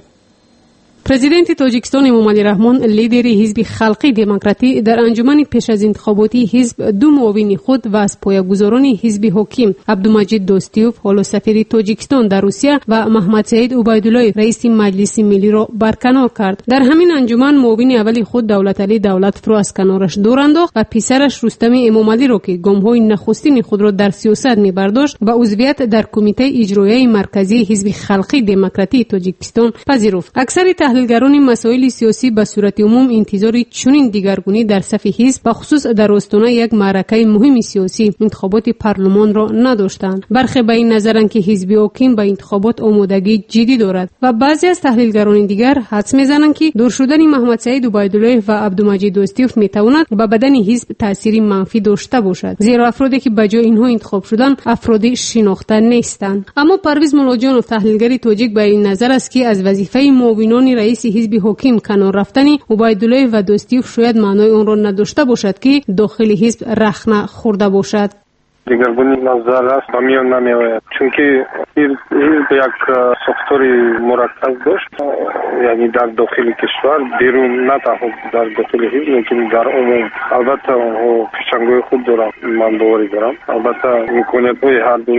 پرزیدنت تاجیکستان امامعلی رحمان لیدر حزب خلقی دموکراتی در انجمن پیش از انتخاباتی حزب دو معاون خود و از پایه‌گذاران حزب حاکم عبدالمجید داستیوف حالا سفیر تاجیکستان در روسیه و محمد سعید عبیدالله رئیس مجلس ملی را برکنار کرد. در همین انجمن معاون اولی خود دولتعلی دولتفرو از کنارش دور انداخت و پسرش رستم امامعلی را که گام‌های نخستین خود را در سیاست می‌برداشت و عضویت در کمیته اجرایی مرکزی حزب خلقی دموکراتی تاجیکستان پذیرفت. اکثر تحلیلگران مسائل سیاسی به صورت عموم انتظار چنین دیگرگونی در صف حزب و خصوص در آستانه یک معرکه مهم سیاسی انتخابات پارلمان را نداشتند. برخی به این نظرند که حزب حاکم به انتخابات آمادگی جدی دارد و بعضی از تحلیلگران دیگر حدس می‌زنند که دور شدن محمد سعید عبیدالله و عبدالمجید داستیوف می‌تواند به بدن حزب تأثیری منفی داشته باشد، زیرا افرادی که به جای اینها انتخاب شدند افراد شناخته نیستند. اما پرویز ملاجانوف تحلیلگر تاجیک به این نظر است که از وظیفه معاونان رئیس حزب حاکم کنار رفتن عبیدالله و داستیوف شاید معنای آن را نداشته باشد که داخل حزب رخنه خورده باشد. دیگرگونی نظر است و میان نمیآید، چون که حزب یک ساختاری مرکز داشت، یعنی در داخل کشور، بیرون نه تنها در داخل حزب لیکن در عموم. البته پیشنگوی خود دارم، من باوری دارم، البته امکانیت های هر دو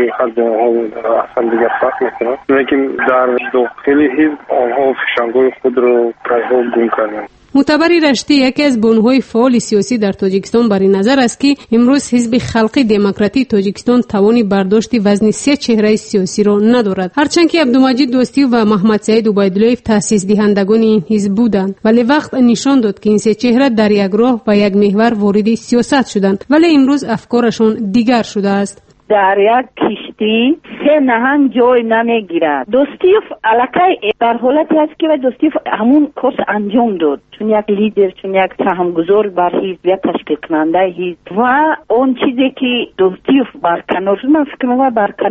اصلا دیگر فرق میکنند، لیکن در داخل حزب آنها پیشنگوی خود را پایه‌ها گم کردند. معتبر رشتی یکی از بنیان‌های فعال سیاسی در تاجیکستان بر این نظر است که امروز حزب خلقی دموکراتی تاجیکستان توانی برداشت وزن 3 چهره سیاسی را ندارد، هرچند که عبدالمجید داستیوف و محمد سعید عبیدالله تأسیس دهندگان این حزب بودند، ولی وقت نشان داد که این 3 چهره در یک راه و یک محور وارد سیاست شدند، ولی امروز افکارشان دیگر شده است. در یک گفتی سه نهنگ جای نمیگیرد. دوستیوف الکی در حالتی است که دوستیوف همون کورس انجام داد، چون یک لیدر، چون یک سهامگذار بر حزب، یک تشکیل کننده حزب و اون چیزی که دوستیوف برکنار شد، من فکر می‌کنم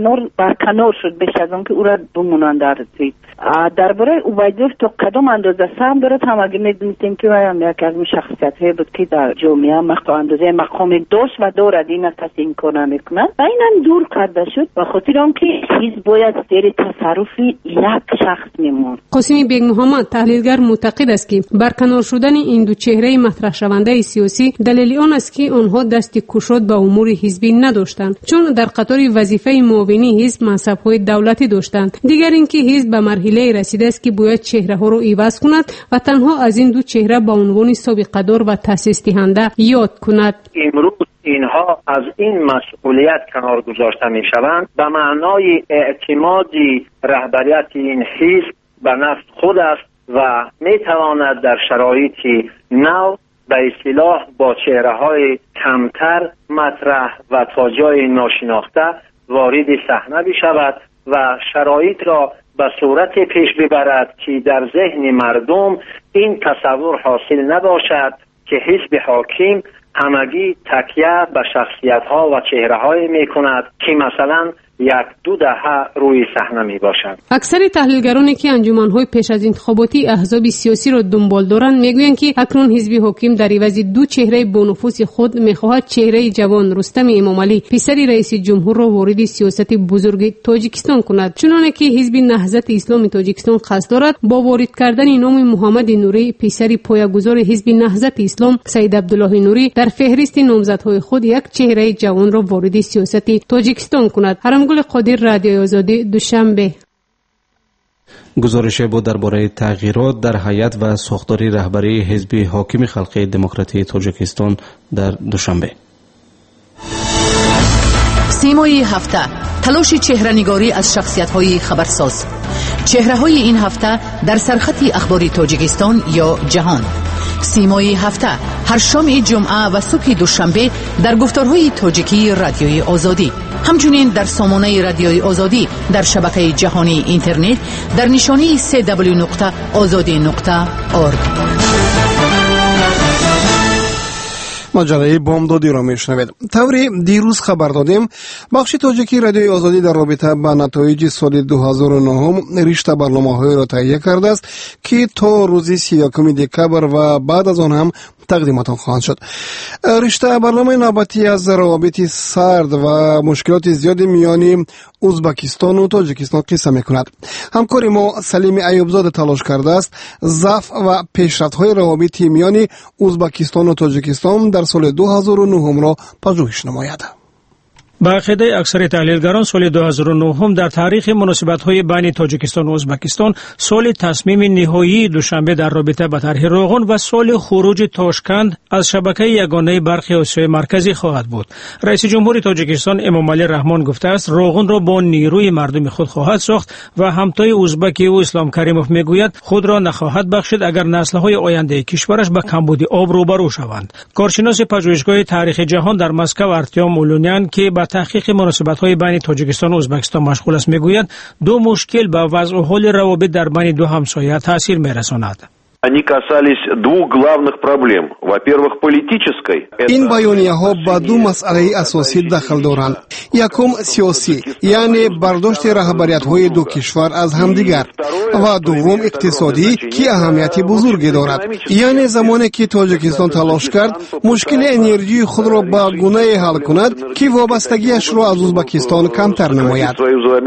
برکنار شد بیش از اون که او را بمونند در حزب. درباره عبیدالله تا کدام اندازه سهم دارد هم اگه می‌دونستیم که یک از شخصیت‌های بود که در جامعه اندازه مقامی داشت و دارد، این کسی این کار نمی‌کند و اینم دور کرده شد و خاطر آنکه حزب باید زیر تصرف یک شخص میموند. قاسمی بیگ محمد تحلیلگر معتقد است که برکنار شدن این دو چهره مطرح شونده سیاسی دلیل آن است که آنها دست کشاد به امور حزبی نداشتند، چون در قطار وظیفه معاونی حزب منصب‌های دولتی داشتند. دیگر اینکه حزب به مرحله رسیده است که باید چهره‌ها را عوض کند و تنها از این دو چهره به عنوان سابقه‌دار و تأسیس دهنده یاد کند. امروز اینها از این مسئولیت کنار گذاشته می شوند به معنای اعتمادی رهبریت این حزب به نفس خود است و می تواند در شرایطی نو به اصطلاح با چهره‌های کمتر مطرح و تا جای ناشناخته وارد صحنه بشود و شرایط را به صورت پیش ببرد که در ذهن مردم این تصور حاصل نباشد که حزب حاکم همگی تکیه به شخصیت‌ها و چهره‌هایی می‌کند که مثلا یک دو دهه روی صحنه میباشند. اکثر تحلیلگرانی که انجمن‌های پیش از انتخاباتی احزاب سیاسی را دنبال دارند میگویند که اکنون حزب حاکم در عوض دو چهره بانفوذ خود میخواهد چهره جوان رستم امامعلی پسر رئیس جمهور را وارد سیاست بزرگ تاجیکستان کند، چنانه که حزب نهضت اسلامی تاجیکستان قصد دارد با وارد کردن نام محمد نوری پسر پایه‌گذار حزب نهضت اسلام سید عبدالله نوری در فهرست نامزدهای خود یک چهره جوان را وارد سیاست تاجیکستان کند. گل قادر، رادیوی آزادی، دوشنبه. گزارش بود درباره تغییرات در هیئت و ساختار رهبری حزب حاکم خلق دموکراتی تاجیکستان در دوشنبه. سیمای هفته، تلاش چهره‌نگاری از شخصیت‌های خبرساز. چهره‌های این هفته در سرخط اخبار تاجیکستان یا جهان. سیمای هفته هر شام جمعه و صبح دوشنبه در گفتارهای تاجیکی رادیوی آزادی، همچنین در سامانه رادیوی آزادی در شبکه جهانی اینترنت در نشانی www.azadi.org. ماجرای بامدادی را میشنوید. طوری دیروز خبر دادیم بخش تاجیکی رادیوی آزادی در رابطه با نتایج سال 2009 رشته برنامه‌های را تهیه کرده است که تا روز 31 دکبر و بعد از آن هم تقدیمتان خواهند شد. رشته برنامه نوبتی از روابط سرد و مشکلات زیاد میان ازبکستان و تاجیکستان قصه میکند. همکار ما سلیم ایوبزاده تلاش کرده است ضعف و پیشرفت‌های روابط میان ازبکستان و تاجیکستان در سال 2009 را پژوهش نماید. با عقیده اکثر تحلیلگران سال 2009 در تاریخ مناسبت‌های بین تاجیکستان و ازبکستان سال تصمیم نهایی دوشنبه در رابطه با طرح روغن و سال خروج تاشکند از شبکه یگانه برق آسیای مرکزی خواهد بود. رئیس جمهور تاجیکستان امامعلی رحمان گفته است روغن را با نیروی مردم خود خواهد ساخت و همتای ازبکی و اسلام کریموف میگوید خود را نخواهد بخشید اگر نسل‌های آینده کشورش با کمبود آب روبرو شوند. کارشناس پژوهشگاه تاریخ جهان در مسکو ارتیام اولونیان که با تحقیق مناسبت‌های بین تاجیکستان و ازبکستان مشغول است میگوید دو مشکل به وضع و حال روابط در بین دو همسایه تاثیر می‌رساند. این بیانیه‌ها با دو مسئله اساسی دخل دارند. یکم سیاسی، یعنی برداشت رهبریت‌های دو کشور از همدیگر، و دوم اقتصادی که اهمیت بزرگی دارد. یعنی زمانی که تاجیکستان تلاش کرد مشکل انرژی خود را با گونه‌ای حل کند که وابستگیش را از ازبکستان کمتر نماید.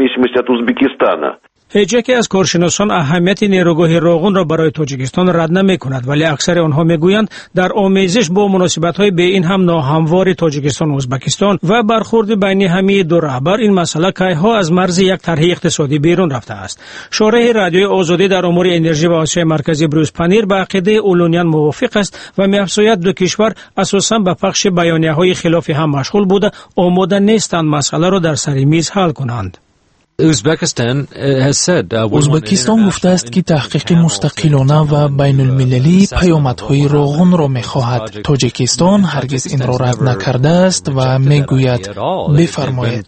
هیچ یکی از کارشناسان اهمیت نیروگاه روغن را برای تاجیکستان رد نمی‌کند، ولی اکثر آنها میگویند در آمیزش با مناسبت‌های به این هم ناهموار تاجیکستان و ازبکستان و برخورد بین همه دو رهبر این مسئله کایها از مرز یک طرح اقتصادی بیرون رفته است. شارح رادیوی آزادی در امور انرژی و آسیای مرکزی بروس پنیر با عقیده اولونیان موافق است و می‌افزاید دو کشور اساساً به پخش بیانیه‌های خلاف هم مشغول بوده آماده نیستند مسئله را در سر میز حل کنند. ازبکستان گفته است که تحقیق مستقلانه و بین المللی پیامدهای روغن را می‌خواهد. تاجیکستان هرگز این را رد نکرده است و میگوید بفرمایید.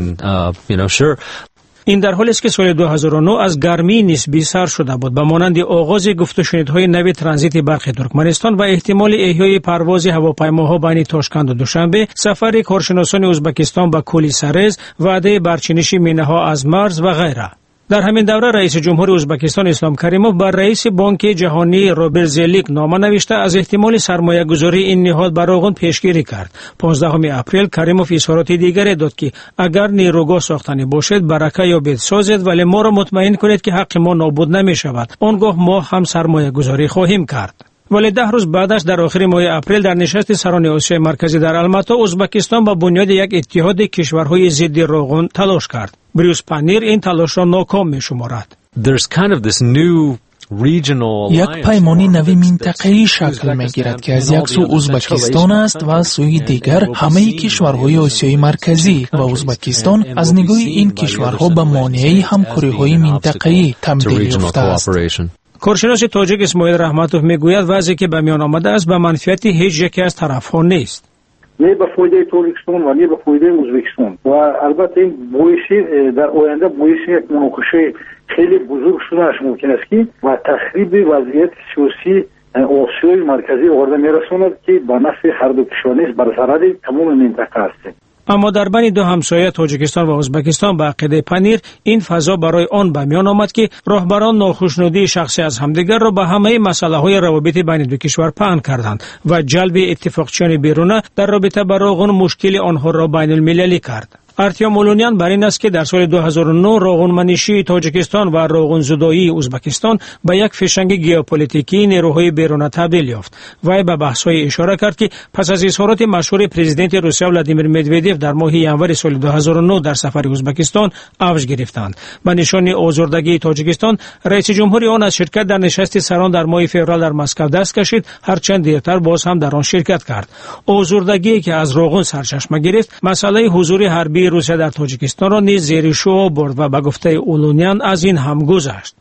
این در حالی است که سال 2009 از گرمی نسبی سر شده بود به مانند آغاز گفت و شنیدهای نوی ترانزیت برق ترکمنستان و احتمال احیای پرواز هواپیماها بین تاشکند و دوشنبه، سفر کارشناسان ازبکستان به کولی سرز، وعده برچینش مینه‌ها از مرز و غیره. در همین دوره رئیس جمهور ازبکستان اسلام کریموف بر رئیس بانک جهانی روبرت زلیک نامه نوشته از احتمال سرمایه گذاری این نهاد بر روغن پیشگیری کرد. 15 اپریل کریموف اظهارات دیگری داد که اگر نیروگاه ساختنی باشد برکه یابد سازد، ولی ما را مطمئن کنید که حق ما نابود نمی شود، آنگاه ما هم سرمایه گذاری خواهیم کرد. ولی 10 روز بعدش در آخر ماه اپریل در نشست سران آسیای مرکزی در الماتا، ازبکستان با بنیاد یک اتحاد کشورهای ضد روغن تلاش کرد. بریوس پانیر این تلاش را ناکام می شمارد. یک پیمانی نوی منطقه‌ای شکل می‌گیرد که از یک سو ازبکستان است و از سوی دیگر همه کشورهای آسیای مرکزی و ازبکستان از نگاه این کشورها به مانع همکاری‌های منطقه‌ای تبدیل یافته است. کارشناس تاجیک اسماعیل رحمتوف میگوید وضعی که به میان آمده است به منفعت هیچ یکی از طرف‌ها نیست. نه به فایده تاجیکستان و نه به فایده ازبکستان و البته این باعث در آینده باعث یک مناقشه خیلی بزرگ شدنش ممکن است که و تخریب وضعیت سیاسی آسیای مرکزی آورده میرساند که به نفع هر دو کشور نیست، بر ضرر تمام منطقه است. اما در بین دو همسایه تاجیکستان و ازبکستان به عقیده پانیر این فضا برای آن به میان آمد که راهبران ناخوشنودی شخصی از همدیگر را به همه مسائل روابط بین دو کشور پهن کردند و جلب اتفاقچیان بیرونه در رابطه با روغن مشکل آنها را بین المللی کرد. ارتیام مولونیان بر این است که در سال 2009 روغنمنشی تاجیکستان و روغنزدایی ازبکستان به یک فشنگ ژئوپلیتیکی نیروهای بیرونه تبدیل یافت. وی به بحث‌های اشاره کرد که پس از اظهارات مشهور پرزیدنت روسیه ولادیمیر مدودیف در ماه ژانویه سال 2009 در سفر ازبکستان اوج گرفتند. به نشان آزردگی تاجیکستان، رئیس جمهور آن از شرکت در نشست سران در ماه فوریه در مسکو دست کشید، هرچند دیرتر باز هم در آن شرکت کرد. آزردگی که از روغن سرچشمه گرفت، مسئله حضور حربی روسیه در تاجیکستان را نیز زیر شو برد و به گفته اولونیان از این هم گذشت.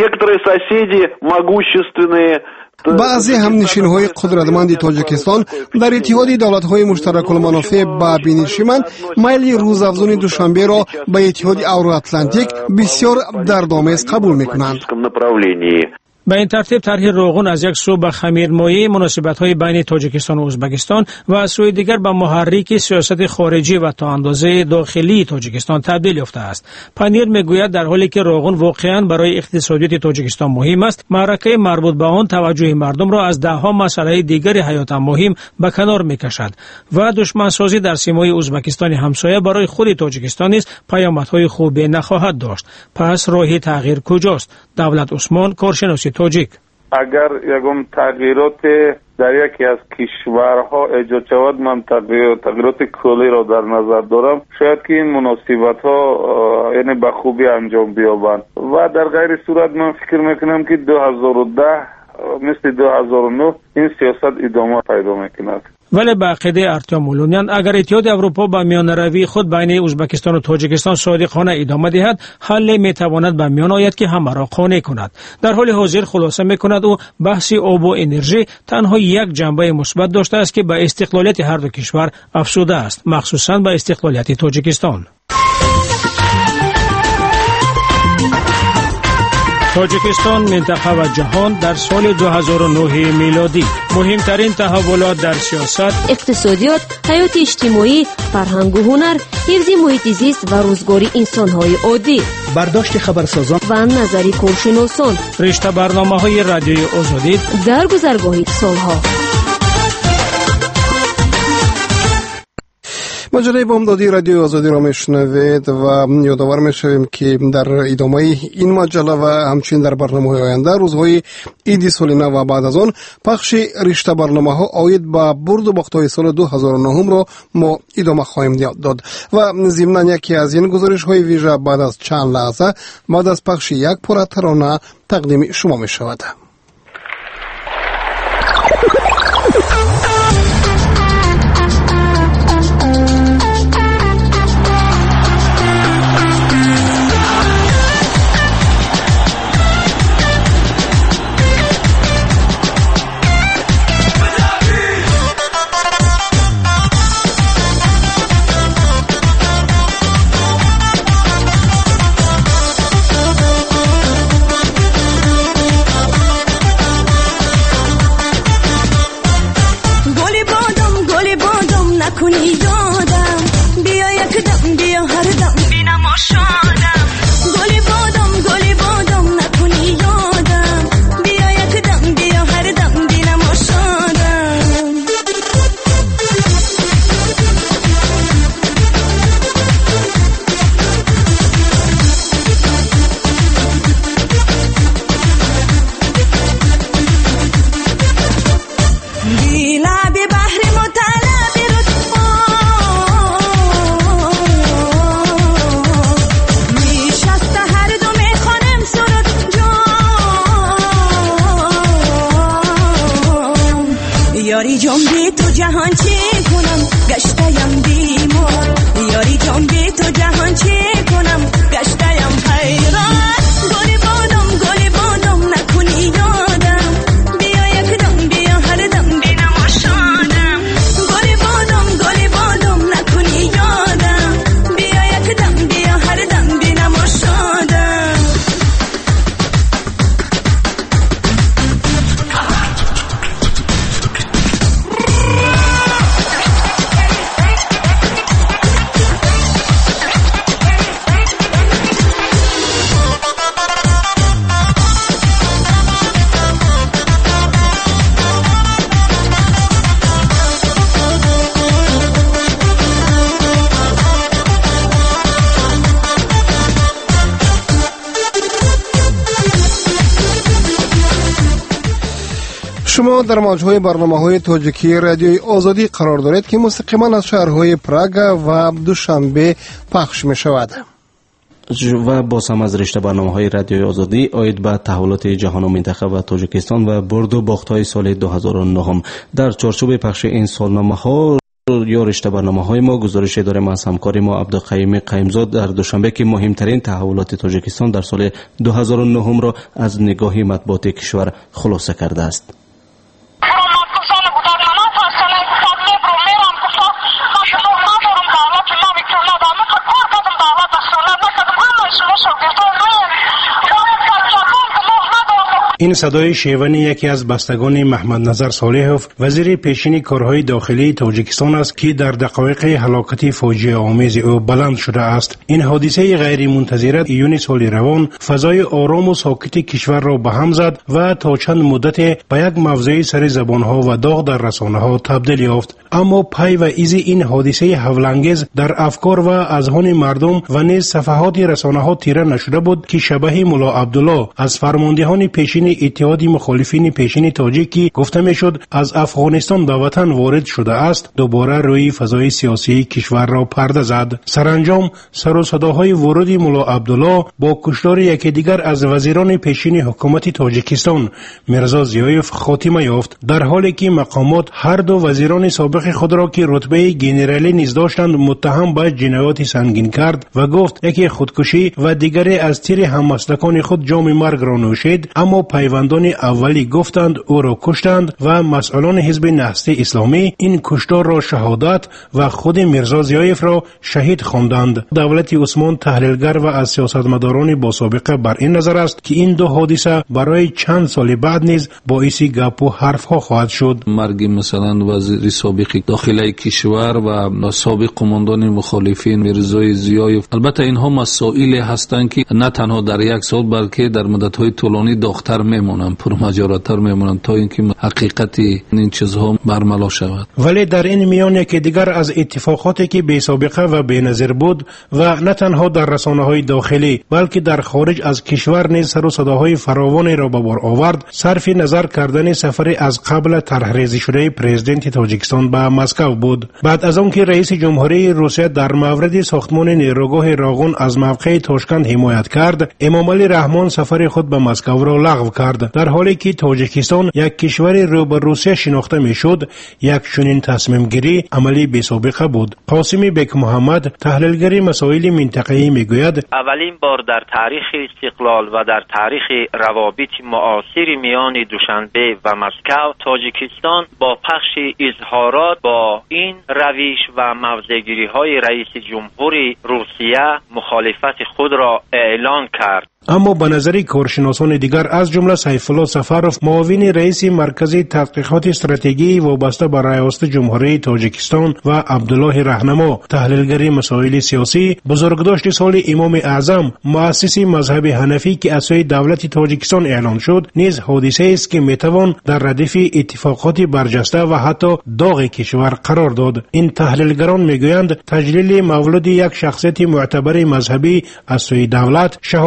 بعضی همنشین‌های قدرتمند تاجیکستان در اتحاد دولت‌های مشترک المنافع به بینشیمند میل روزافزون دوشنبه را به اتحاد اوراتلانتیک بسیار دردآمیز قبول می‌کنند. به این ترتیب طرح روغن از یک سو به خمیرمایه مناسبت‌های بین تاجیکستان و ازبکستان و از سوی دیگر به محرک سیاست خارجی و تا اندازه داخلی تاجیکستان تبدیل یافته است. پانیر میگوید در حالی که روغن واقعاً برای اقتصادیات تاجیکستان مهم است، معرکه مربوط به آن توجه مردم را از ده‌ها مسئله دیگر حیاتاً مهم به کنار می‌کشد و دشمنسازی در سیمای ازبکستان همسایه برای خود تاجیکستان نیز پیامدهای خوبی نخواهد داشت. پس راه تغییر کجاست؟ دولت عثمان، کارشناس تاجیک: اگر یکم تغییرات در یکی از کشورها ایجاد شود، من تغییرات کلی را در نظر دارم، شاید که این مناسبت ها یعنی به خوبی انجام بیابند و در غیر صورت من فکر میکنم که 2010 مثل 2009 این سیاست ادامه پیدا میکند. ولی به عقیده ارتیام مولونیان اگر اتحاد اروپا به میان روی خود بین ازبکستان و تاجیکستان صادقانه ادامه دهد، حل میتواند به میان آید که همه را قانع کند. در حال حاضر خلاصه میکند او بحث آب و انرژی تنها یک جنبه مثبت داشته است که به استقلالیت هر دو کشور افزوده است، مخصوصا به استقلالیت تاجیکستان. تاجیکستان، منطقه و جهان در سال 2009 میلادی. مهمترین تحولات در سیاست، اقتصادیات، حیات اجتماعی، فرهنگ و هنر، حفظ محیط زیست و روزگاری انسان‌های عادی، برداشت خبرسازان و نظری کارشناسان، رشته برنامه‌های رادیوی آزادی در گذرگاه سالها. مجله بامدادی رادیو آزادی را میشنوید و یادآور میشویم که در ادامه این مجله و همچنین در برنامه‌های آینده روزهای عید سال نو و بعد از آن پخش رشته برنامه‌ها عاید به برد و باخت‌های سال 2009 را ما ادامه خواهیم داد و ضمناً یکی از این گزارش‌های ویژه بعد از چند لحظه بعد از پخش یک پاره ترانه تقدیم شما می‌شود. جهان چی کنم گشتم بیمار یاری جان بی تو جهان چی کنم گشتم حیران گلی بادم نکنی یادم بیا یک دم بیا هر دم بینم آشادم گلی بادم نکنی یادم بیا یک دم بیا هر دم بینم آشادم شما در موجهای برنامه‌های تاجیکی رادیوی آزادی قرار دارید که مستقیما از شهرهای پراگ و دوشنبه پخش می شود. و باز هم از رشته برنامه‌های رادیوی آزادی آید به تحولات جهان و منطقه و تاجیکستان و برد و باخت‌های سال 2009 در چارچوب پخش این سالنامه‌ها یا رشته برنامه‌های ما گزارش داریم از همکار ما عبدالقیوم قیمزاد در دوشنبه که مهمترین تحولات تاجیکستان در سال 2009 را از نگاه مطبوعات کشور خلاصه کرده است. این صدای شیون یکی از بستگان محمد نظر صالحوف وزیر پیشین کارهای داخلی تاجیکستان است که در دقایق هلاکت فاجعه آمیز او بلند شده است. این حادثه غیر منتظره ایون سال روان فضای آرام و ساکت کشور را به هم زد و تا چند مدت به یک موضوع سر زبانها و داغ در رسانه‌ها تبدیل یافت. اما پی و ایز این حادثه هولانگیز در افکار و اذهان مردم و نیز صفحات رسانه‌ها تیره نشده بود که شبح ملا عبدالله از فرماندهان پیشین اتحاد مخالفین پیشین تاجیکی گفته میشد از افغانستان به وطن وارد شده است دوباره روی فضای سیاسی کشور را پرده زد. سرانجام سر و صداهای ورود ملا عبدالله با کشتار یکی دیگر از وزیران پیشین حکومت تاجیکستان میرزا زیایف خاتمه یافت، در حالی که مقامات هر دو وزیران سابق خود را که رتبه گنرالی نیز داشتند متهم به جنایات سنگین کرد و گفت یکی خودکشی و دیگری از تیر هممسلکان خود جام مرگ را نوشید. اما پیوندان اولی گفتند او را کشتند و مسئولان حزب نهضت اسلامی این کشتار را شهادت و خود میرزا زیایف را شهید خواندند. دولت عثمان تحلیلگر و از سیاستمداران با سابقه بر این نظر است که این دو حادثه برای چند سال بعد نیز باعث گپ و حرفها خواهد شد. مرگ مثلا وزیر سابق داخلی کشور و سابق قماندان مخالفین میرزای زیایف، البته اینها مسائل هستند که نه تنها در یک سال بلکه در مدت‌های طولانی داغ‌تر میمونن، پرمجارتر میمونن تا اینکه حقیقت این چیزها برملا شود. ولی در این میان یکی دیگر از اتفاقاتی که بی سابقه و بی نظیر بود و نه تنها در رسانه‌های داخلی بلکه در خارج از کشور نیز سر و صداهای فراوانی را به بار آورد، صرف نظر کردن سفر از قبل طرحریزی شده پرزیدنت تاجیکستان به مسکو بود. بعد از آنکه رئیس جمهوری روسیه در مورد ساختمان نیروگاه راغون از موقع تاشکند حمایت کرد، امامعلی رحمان سفر خود به مسکو را لغو کرد. در حالی که تاجیکستان یک کشور رو به روسیه شناخته میشد، یک چنین تصمیم گیری عملی بی سابقه بود. قاسم بیک محمد تحلیلگر مسائل منطقه‌ای میگوید اولین بار در تاریخ استقلال و در تاریخ روابط معاصر میان دوشنبه و مسکو تاجیکستان با پخش اظهارات با این روش و موضع‌گیری‌های رئیس جمهوری روسیه مخالفت خود را اعلان کرد. اما به نظر کارشناسان دیگر از جمله سیف الله سفروف معاون رئیس مرکز تحقیقات استراتژی وابسته به ریاست جمهوری تاجیکستان و عبدالله رهنما تحلیلگر مسائل سیاسی، بزرگداشت سال امام اعظم مؤسس مذهب حنفی که از سوی دولت تاجیکستان اعلان شد نیز حادثه است که میتوان در ردیف اتفاقات برجسته و حتی داغ کشور قرار داد. این تحلیلگران میگویند تجلیل مولد یک شخصیت معتبر مذهبی از سوی دولت شهادت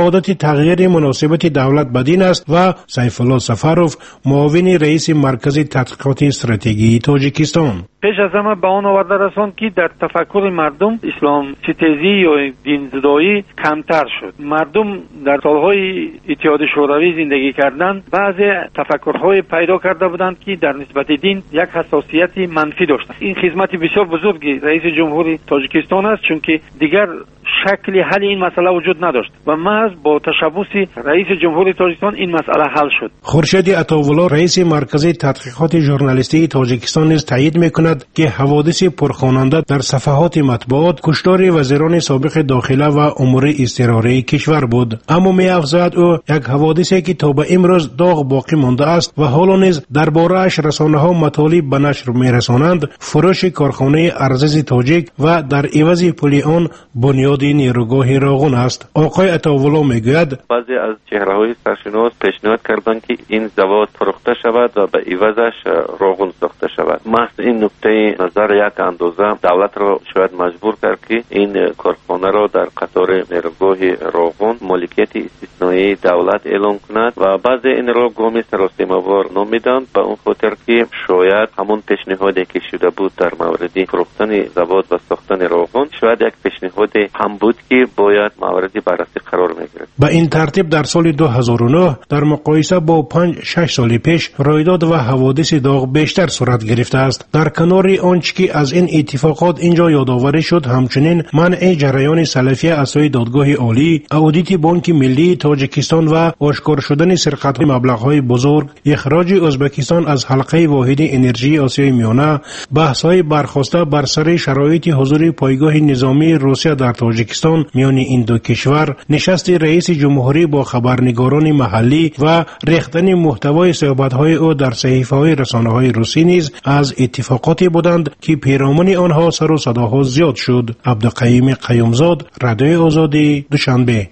تغییر مناسبت دولت بدین است و سیف الله سفروف معاون رئیس مرکز تحقیقات استراتژی تاجیکستان. پیش از همه به آن آورده رساند که در تفکر مردم اسلام ستیزی یا دین زدایی کمتر شد. مردم در سالهای اتحاد شوروی زندگی کردند، بعضی تفکرهای پیدا کرده بودند که در نسبت دین یک حساسیت منفی داشتند. این خدمت بسیار بزرگی رئیس جمهوری تاجیکستان است، چون که دیگر شکلی حل این مسئله وجود نداشت و محض با تشبث رئیس جمهوری تاجیکستان این مسئله حل شد. خورشید عطاولا رئیس مرکز تحقیقات ژورنالیستی تاجیکستان نیز تایید میکند که حوادث پرخواننده در صفحات مطبوعات کشتار وزیران سابق داخله و امور اضطراری کشور بود. اما می‌افزاید او یک حوادثی که تا به امروز داغ باقی مانده است و حالا نیز درباره‌اش رسانه‌ها مطالب به نشر می‌رسانند، فروش کارخانه ارزش تاجیک و در عوض پول آن بنیاد نیروگاه راغون است. آقای عطاولا میگوید بعضی از چهره‌های سرشناس پیشنهاد کردند که این زواد فروخته شود و به عوضش راغون ساخته شود. محض این نکته نظر یک اندازه دولت را شاید مجبور کرد که این کارخانه را در قطار نیروگاه راغون مالکیت استثنایی دولت اعلام کند و بعضی این را گام سراسیمه‌وار نامیدند به اون خاطر که شاید همون پیشنهادی که شده بود در مورد فروختن زواد و ساختن راغون شاید یک پیشنهاد هم بود که باید مورد بررسی قرار میگیرد. به این ترتیب در سال 2009 در مقایسه با 5-6 سال پیش رویداد و حوادث داغ بیشتر صورت گرفته است. در کنار آنچه که از این اتفاقات اینجا یادآوری شد، همچنین منع جریان سلفی اعضای دادگاه عالی، اودیت بانک ملی تاجیکستان و آشکار شدن سرقت‌های مبلغ‌های بزرگ، اخراج ازبکستان از حلقه واحد انرژی آسیای میانه، بحث‌های برخاسته بر سر شرایط حضور پایگاه نظامی روسیه در تاجیکستان میان این دو کشور، نشست رئیس جمهوری با خبرنگاران محلی و ریختن محتوای صحبت‌های او در صحیفه‌های رسانه‌های روسی نیز از اتفاقاتی بودند که پیرامون آنها سر و صداها زیاد شد. عبدالقیوم قیومزاد، رادیوی آزادی، دوشنبه.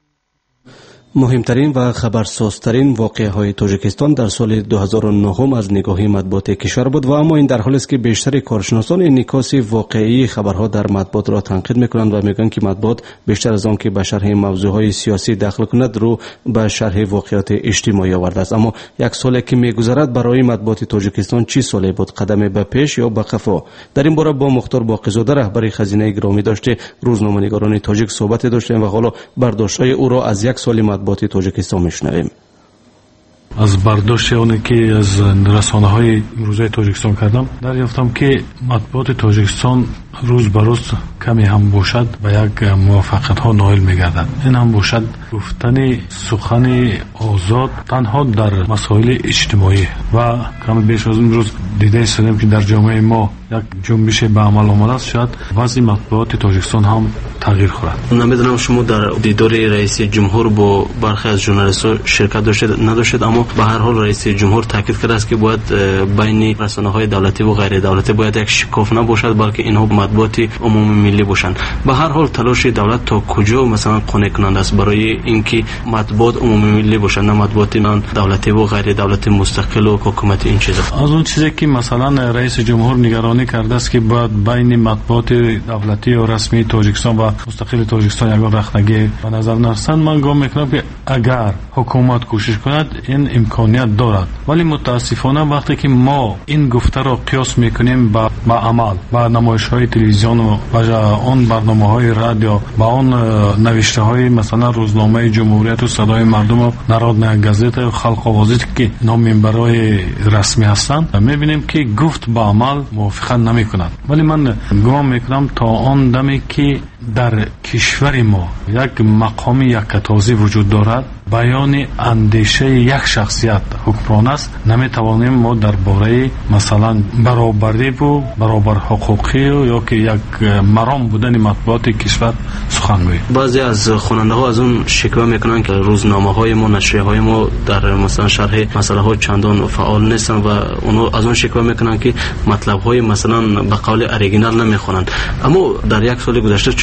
مهمترین و خبرسازترین واقعه‌های تاجیکستان در سال 2009 از نگاه مطبوعات کشور بود و اما این در حالی است که بیشتر کارشناسان انعکاس واقعی خبرها در مطبوعات را تنقید می‌کنند و میگن که مطبوعات بیشتر از آن که به شرح موضوعهای سیاسی دخل کند رو به شرح واقعیات اجتماعی آورده است. اما یک سالی که می‌گذرد برای مطبوعات تاجیکستان چی سالی بود؟ قدم به پیش یا به قفا؟ در این باره با مختار باقی‌زاده رهبر خزینه گرامی داشته روزنامه‌نگاران تاجیک صحبت داشتیم و حالا برداشت‌های او را از یک سال مطبوعات تاجیکستان میشنویم. از برداشت اونی که از رسانه‌های امروزه تاجیکستان کردم دریافتم که مطبوعات تاجیکستان روز به روز کمی هم باشد به یک موفقیت‌ها نائل می‌گردد. این هم باشد گفتن سخن آزاد تنها در مسائل اجتماعی و کمی بیش از امروز دیده استیم که در جامعه ما یک جنبش به عمل آمده است. شاید وضع مطبوعات تاجیکستان هم تغییر خورد. نمیدونم شما در دیدار رئیس جمهور با برخی از ژورنالیست‌ها شرکت داشتید نداشتید، اما به هر حال رئیس جمهور تاکید کرده است که باید بین رسانه‌های دولتی و غیر دولتی باید یک شکاف نباشد بلکه اینها مطبوعات عمومی ملی باشند. به هر حال تلاش دولت تا کجا مثلا قانع کننده است برای اینکه مطبوعات عمومی ملی باشند نه مطبوعات دولتی و غیر دولتی مستقل و حکومتی؟ این چیزا از اون چیزی که مثلا رئیس جمهور نگرانی کرده است که باید بین مطبوعات دولتی و رسمی تاجیکستان و مستقل تاجیکستان یک رختگی به نظر نرسند، من گمان میکنم که اگر حکومت کوشش کند این امکانیت دارد، ولی متاسفانه وقتی که ما این گفته را قیاس میکنیم با عمل و نمایش‌های تلویزیون و آن برنامه‌های رادیو با آن نوشته‌های مثلا روزنامه جمهوریت و صدای مردم و نارودنیا گازت و خلق آوازی که نام منبرهای رسمی هستند می‌بینیم که گفت با عمل موافقت نمی‌کند. ولی من گمان می‌کنم تا آن دمی که در کشور ما یک مقام یکتازی وجود دارد، بیان اندیشه یک شخصیت حکمران است، نمیتوانیم ما درباره مثلا برابری و برابر حقوقی و یا که یک مرام بودن مطبوعات کشور سخن گوییم. بعضی از خواننده ها از اون شکوه میکنن که روزنامه های ما، نشریه های ما در مثلا شرح مسئله ها چندان فعال نیستن و اونها از اون شکوه میکنن که مطلب های مثلا به قول اوریجینال نمیخونن. اما در یک سال گذشته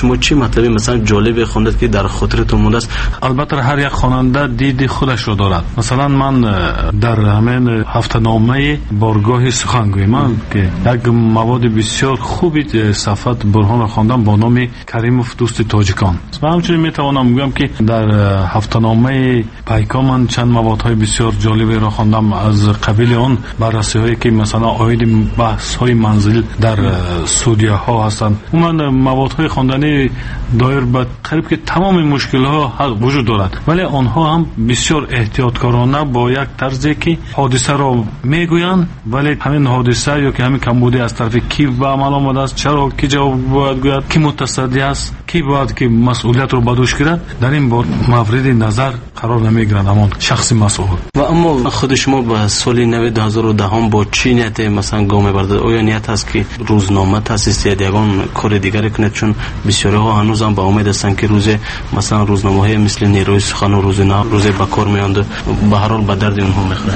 شما چی مطلبی مثلا جالب خوندید که در خاطرتون مونده است؟ البته هر یک خواننده دید خودش رو دارد. مثلا من در همین هفته‌نامه بارگاه سخنگوی من که یک مواد بسیار خوبی صفحات برهان خواندم با نام کریموف دوست تاجیکان و همچنین میتوانم بگم که در هفته‌نامه پیکا من چند موادهای بسیار جالبی را خواندم از قبیل اون بررسی‌هایی که مثلا عاید بحث‌های منزل در سعودیه ها هستند. من موادهای خواندنی دایر به قریب که تمام مشکل‌ها وجود دارد، ولی آنها هم بسیار احتیاطکارانه با یک طرزی که حادثه را میگویند، ولی همین حادثه یا که همین کمبودی از طرف کی به عمل آمده است، چرا کی جواب باید گوید، کی متصدی است، کی باید که مسئولیت رو به دوش گیرد، در این بار مورد نظر قرار نمیگیرد همان شخص مسئول. و اما خود شما به سال 2010 با چی نیت مثلا گام می‌برید؟ آیا نیت هست که روزنامه تاسیس یا یگان کار دیگری کنید؟ چون بسیاری ها هنوز هم با امید هستند که روز مثلا روزنامه‌های مثل نیروی سخن و روز به کار میاند، به هر حال به درد اونها میخوره.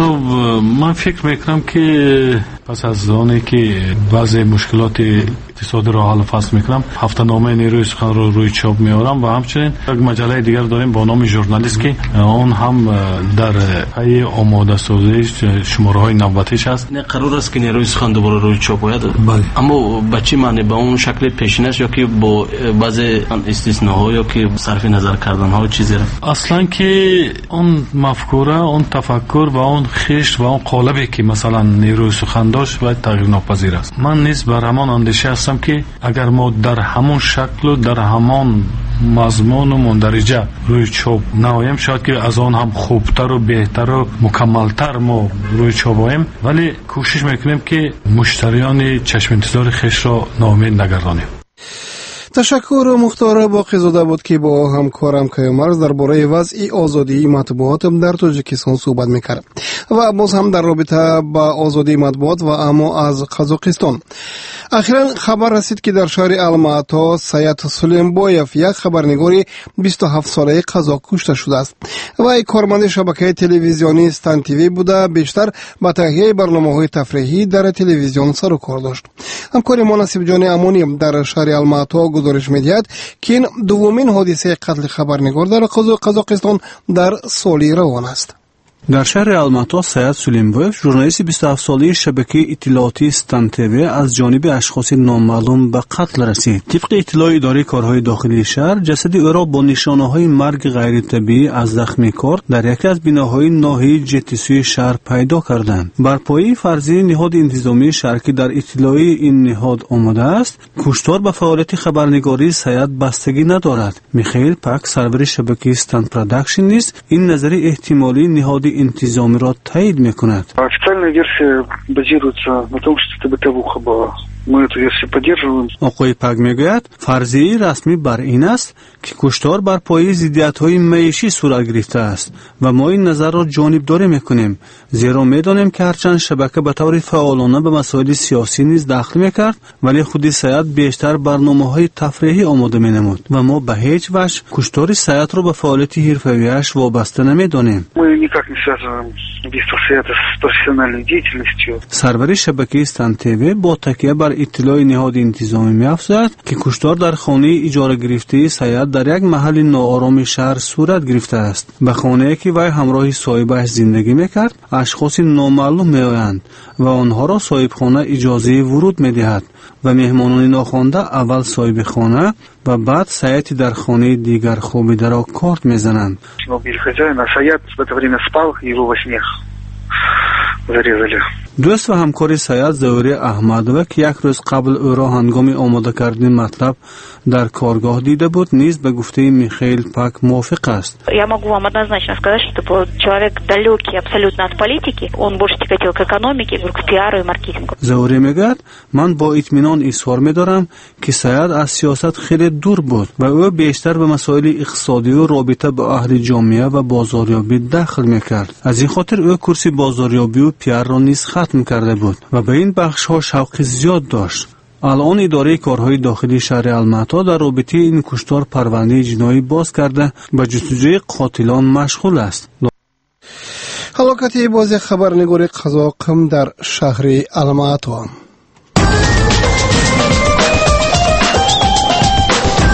من فکر میکنم که پس از آنی که بعضی مشکلات اقتصادی را حل فصل میکنم، هفته‌نامه نیروی سخن رو روی چاپ میارم و همچنین یک مجله دیگر داریم با نام ژورنالیست که اون هم در پی آماده سازی شماره های نوبتیش است. نه قرار است که نیروی سخن دوباره روی چاپ باید؟ بله. اما به چی معنی؟ به اون شکل پیشین است یا که با بعضی استثناء یا که صرف نظر کردن ها چیزی را؟ اصلا که اون مفکوره، اون تفکر و اون خشت و اون قالبی که مثلا نیروی سخن داشت باید تغییر ناپذیر است. من نیز بر همان اندیشه هستم که اگر ما در همون شکل و در همان مضمون و مندرجه روی چاپ نهاییم، شاید که از آن هم خوبتر و بهتر و مکملتر ما روی چاپ آییم، ولی کوشش میکنیم که مشتریان چشم انتظار خش را ناامید نگردانیم. تشکر. مختار باقی‌زاده بود که با همکارم کیومرز درباره وضع آزادی مطبوعات در تاجیکستان صحبت می‌کرد و باز هم در رابطه با آزادی مطبوعات و اما از قزاقستان. اخیراً خبر رسید که در شهر الماتا سید سلیمبایف، یک خبرنگاری 27 ساله قزاق کشته شده است و کارمند شبکه تلویزیونی استان تیوی بوده. بیشتر با تهیه برنامه‌های تفریحی در تلویزیون سر و کار داشت. همکار ما نصیب جان امانی در شهر الماتا گزارش می‌دهد که این دومین حادثه قتل خبرنگار در قزاقستان در سالی روان است. در شهر الماتا سید سلیمبایف، ژورنالیست 27 ساله شبکه اطلاعاتی استان تیوی، از جانب اشخاص نامعلوم به قتل رسید. طبق اطلاع اداره کارهای داخلی شهر، جسد او را با نشانه‌های مرگ غیر طبیعی از زخمی کار در یکی از بناهای ناحیه جتیسوی شهر پیدا کردند. بر پایه فرضیه نهاد انتظامی شهر که در اطلاع این نهاد آمده است، کشتار به فعالیت خبرنگاری سید بستگی ندارد. میخائیل پاک، سرور شبکه استان پروداکشن نیز این نظریه احتمالی نهاد انتظامی را تایید میکند. Официальная версия базируется на том, что это бытовуха была. Мы эту версию поддерживаем. آقای پاک میگوید فرضیه رسمی بر این است که کشتار بر پایه ضدیت‌های معیشی صورت گرفته است و ما این نظر را جانبداری میکنیم، زیرا میدانیم که هرچند شبکه به طور فعالانه به مسائل سیاسی نیز دخل میکرد، ولی خود سید بیشتر برنامه‌های تفریحی آماده مینمود و ما به هیچ وجه کشتار سید را به فعالیت حرفه‌ایش وابسته نمیدانیم. سرور شبکه استان تیوی با تکیه بر اطلاع نهاد انتظامی می‌افزاید که کشتار در خانه اجاره گرفته سید در یک محل ناآرام شهر صورت گرفته است. به خانه‌ای که وی همراه صاحبش زندگی می‌کرد، اشخاص نامعلوم می‌آیند و آنها را صاحبخانه اجازه ورود می‌دهد و مهمانان ناخوانده اول صاحب خانه و بعد سید در خانه دیگر خوابیده را کارت می‌زنند. دوست و همکار سید زهوری احمدوی که یک روز قبل او را هنگام آماده کردن مطلب در کارگاه دیده بود، نیز به گفته میخائیل پاک موافق است. Я могу вам однозначно сказать, что человек далекий абсолютно от политики, он больше тяготел к экономике, к пиару и маркетингу. زهوری میگوید من با اطمینان اظهار می‌دارم که سید از سیاست خیلی دور بود و او بیشتر به مسائل اقتصادی و رابطه با اهل جامعه و بازاریابی دخل می‌کرد. از این خاطر او کرسی بازاریابی و پیار را نیز ختم کرده بود و به این بخش‌ها شوق زیاد داشت. الان اداره کارهای داخلی شهر الماتا در رابطه این کشتار پرونده جنایی باز کرده و جستجوی قاتلان مشغول است. هلاکت باز خبرنگار قزاقم در شهر الماتا.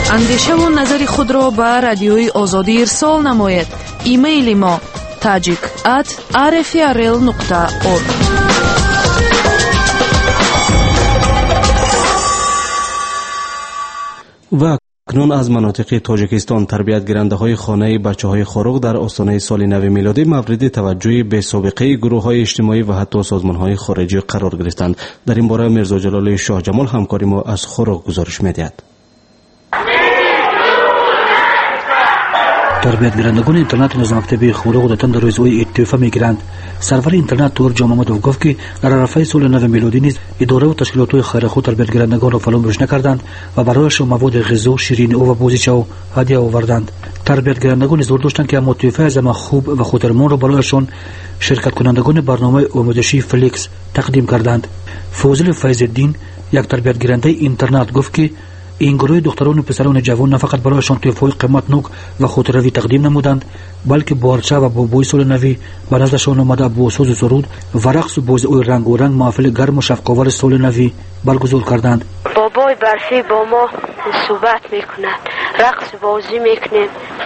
андеша و نظر خود را به رادیوی آزادی ارسال نماید. ایمیل ما tajik@rfrl.org. و اکنون از مناطق تاجیکستان تربیت گیرنده های خانه بچه های خاروق در آستانه سال نو میلادی مورد توجه به سابقه گروه های اجتماعی و حتی سازمان های خارجی قرار گرفتند. در این باره میرزا جلال شاه جمال همکاری ما از خاروق گزارش می‌دهد. تربیتگرندگان اینترنت نظام مکتبی خاروق عادتاً در روزهای اتفاق میگیرند. سرور اینترنت تور جامعه گفت که در عرفه سال نو میلادی نیز اداره و تشکیلات خیر خود تربیتگرندگان را فراموش نکردند و برایشان مواد غذا، شیرینی و بازیچه و هدیه آوردند. تربیتگرندگان زور داشتند که مطیفه از خوب و خودرمان را برایشان شرکت کنندگان برنامه آموزشی فلیکس تقدیم کردند. فوزل فیض‌الدین یک تربیتگرنده اینترنت گفت که این گروه دختران و پسران جوان نه فقط برایشان تحفه‌های قیمتناک و خودروی تقدیم نمودند، بلکه بارچه و بوی سال نوی به نزدشان آمده با ساز و سرود و رقص و بازی‌های رنگ و رنگ محفل گرم و شفق‌آور سال نوی برگزار کردند. بابای برفی با ما صحبت میکند، رقص بازی میکنیم،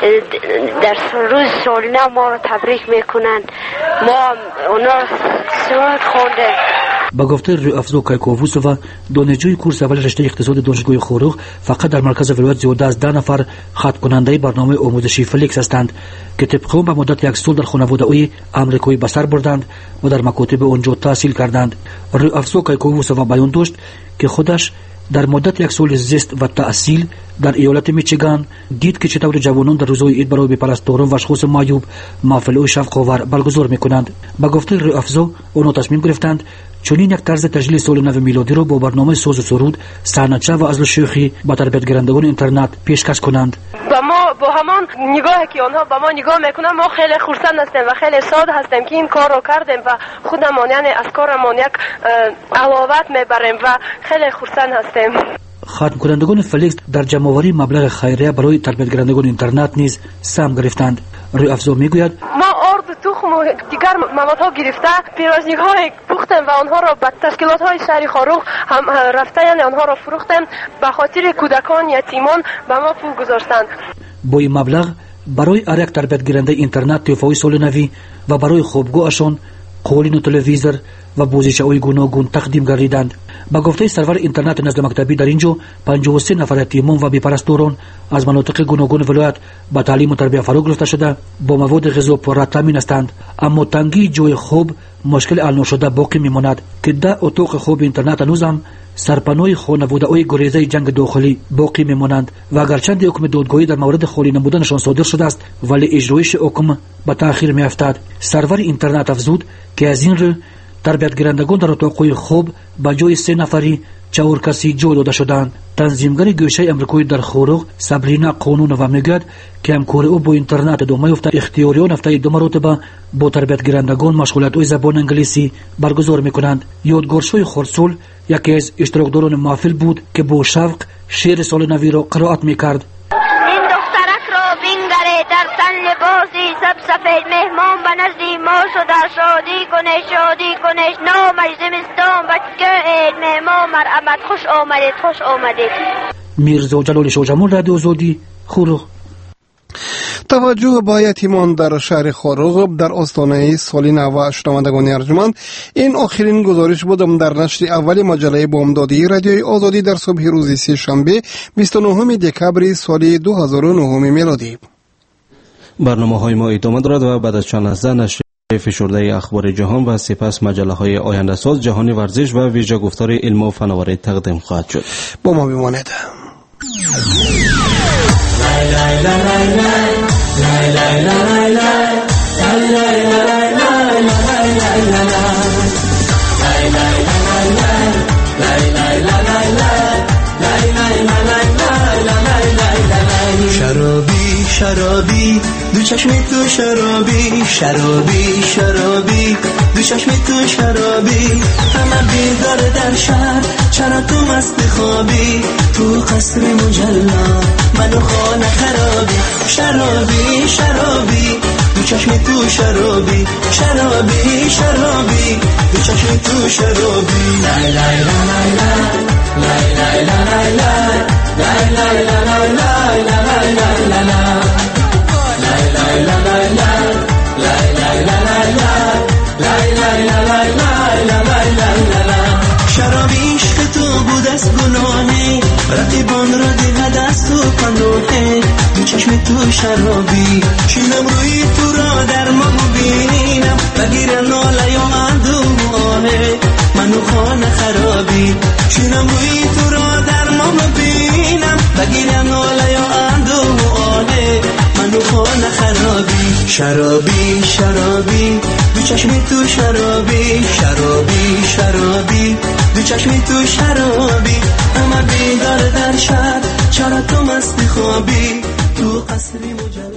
در روز سال نو ما را تبریک میکنند، ما اونا سرود خوندیم. با گفته روی افزو کایکوووسووا دانشجوی کورس اول رشته اقتصاد دانشگاه خاروق فقط در مرکز ولایت زیاده از 10 نفر خط کننده برنامه آموزشی فلیکس هستند که طبق اون به مدت یک سال در خانواده‌های آمریکایی به سر بردند و در مکاتب آنجا تحصیل کردند. روی افزو کایکوووسووا بیان داشت که خودش در مدت یک سال زیست و تحصیل در ایالت میچیگان دید که چطور جوانان در روزهای عید برای پرستاران و اشخاص معیوب محفل‌های شفق‌آور برگزار میکنند. با گفته روی افزو آنها تصمیم گرفتند چنین یک طرز تجلیل سال نو میلادی را با برنامه ساز و سرود، صحنه‌چه و عزل شوخی با تربیتگرندگان اینترنت پیشکش کنند. با همان نگاهی که آنها با ما نگاه میکنند ما خیلی خرسند هستیم و خیلی شاد هستیم که این کار رو کردیم و خودمان یعنی از کارمان یک علاوت میبریم و خیلی خرسند هستیم. ختم کنندگان فلیکس در جمع‌آوری مبلغ خیریه برای تربیتگرندگان اینترنت نیز سهم گرفتند. روی افزو میگوید ما آرد تخم و دیگر موادها گرفته پیرازنی‌های پختیم و آنها را به تشکیلات‌های شهر خاروق هم رفته یعنی آنها را فروختیم به خاطر کودکان یتیمان به ما پول گذاشتند. با این مبلغ برای هر یک تربیتگرنده اینترنت تحفه‌های سال نوی و برای خوابگاهشان قالین و تلویزیون و بازیچه‌های گوناگون تقدیم گردیدند. با گفته سرور اینترنت نزد مکتبی در اینجا 53 نفر یتیمان و بی‌پرستاران از مناطق گوناگون ولایت با تعلیم و تربیت فرا گرفته شده با مواد غذا پر تامین هستند، اما تنگی جای خواب مشکل حل نشده باقی میماند که در اتاق خواب اینترنت هنوز هم سرپناه خانواده‌های گریزه جنگ داخلی باقی میمانند و اگرچند حکم دادگاهی در مورد خالی نمودنشان صادر شده است ولی اجرایش حکم به تأخیر میافتد. سرور اینترنت افزود که از این رو تربیتگرندگان در اتاق‌های خواب به جای 3 نفری 4 کسی جا داده شدند. تنظیمگر گوشه امریکایی در خاروق سابرینا قانونووا میگوید که همکاری او با اینترنت ادامه یافته. اختیاریان هفته 2 مرتبه با تربیتگرندگان مشغولیت‌های زبان انگلیسی برگزار میکنند. یادگارشوی خورسول یکی از اشتراکداران محفل بود که با شوق شعر سال نوی را قرائت میکرد. در تن لباسی سفید مهمان به نزدی ما شده شادی کنش نامش زمستان بچه عید مهمان مرحمت خوش آمدید. میرزا جلال شاه جمال رادیو آزادی خاروق. توجه با یتیمان در شهر خاروق در آستانه سال نو شنوندگان ارجمند، این آخرین گزارش بودم در نشر اول مجله بامدادی رادیوی آزادی در صبح روز سه شنبه 29 دکبر سال 2009 میلادی. برنامه‌های ما ادامه دارد و بعد از چند لحظه نشر فشرده اخبار جهان و سپس مجله‌های آینده ساز، جهانی ورزش و ویژه گفتار علم و فناوری تقدیم خواهد شد. با ما بمانید. شرابی دو چشم تو شرابی دو چشم تو شرابی همه بیدار در شهر چرا تو مست خوابی تو قصر مجلا منو خانه خرابی شرابی دو چشم تو تو شرابی شرابی شرابی دو چشم تو شرابی لای لای لای لای لای لای لای لای لای لای لای لای لای لای لای شرابی عشق تو بود از گناهی رقیبان را دیده دست و پناهی دو چشم تو شرابی چینم روی تو را در ما ببینم بگیر ناله یا اندوه منو خانه خرابی چینم روی تو را در ما ببینم بگیر ناله یا اندوه منو خانه خرابی شرابی شرابی دو چشم تو شرابی شرابی شرابی دو چشم تو شرابی همه بیدار در شهر چرا تو مستی خوابی تو قصری مجرد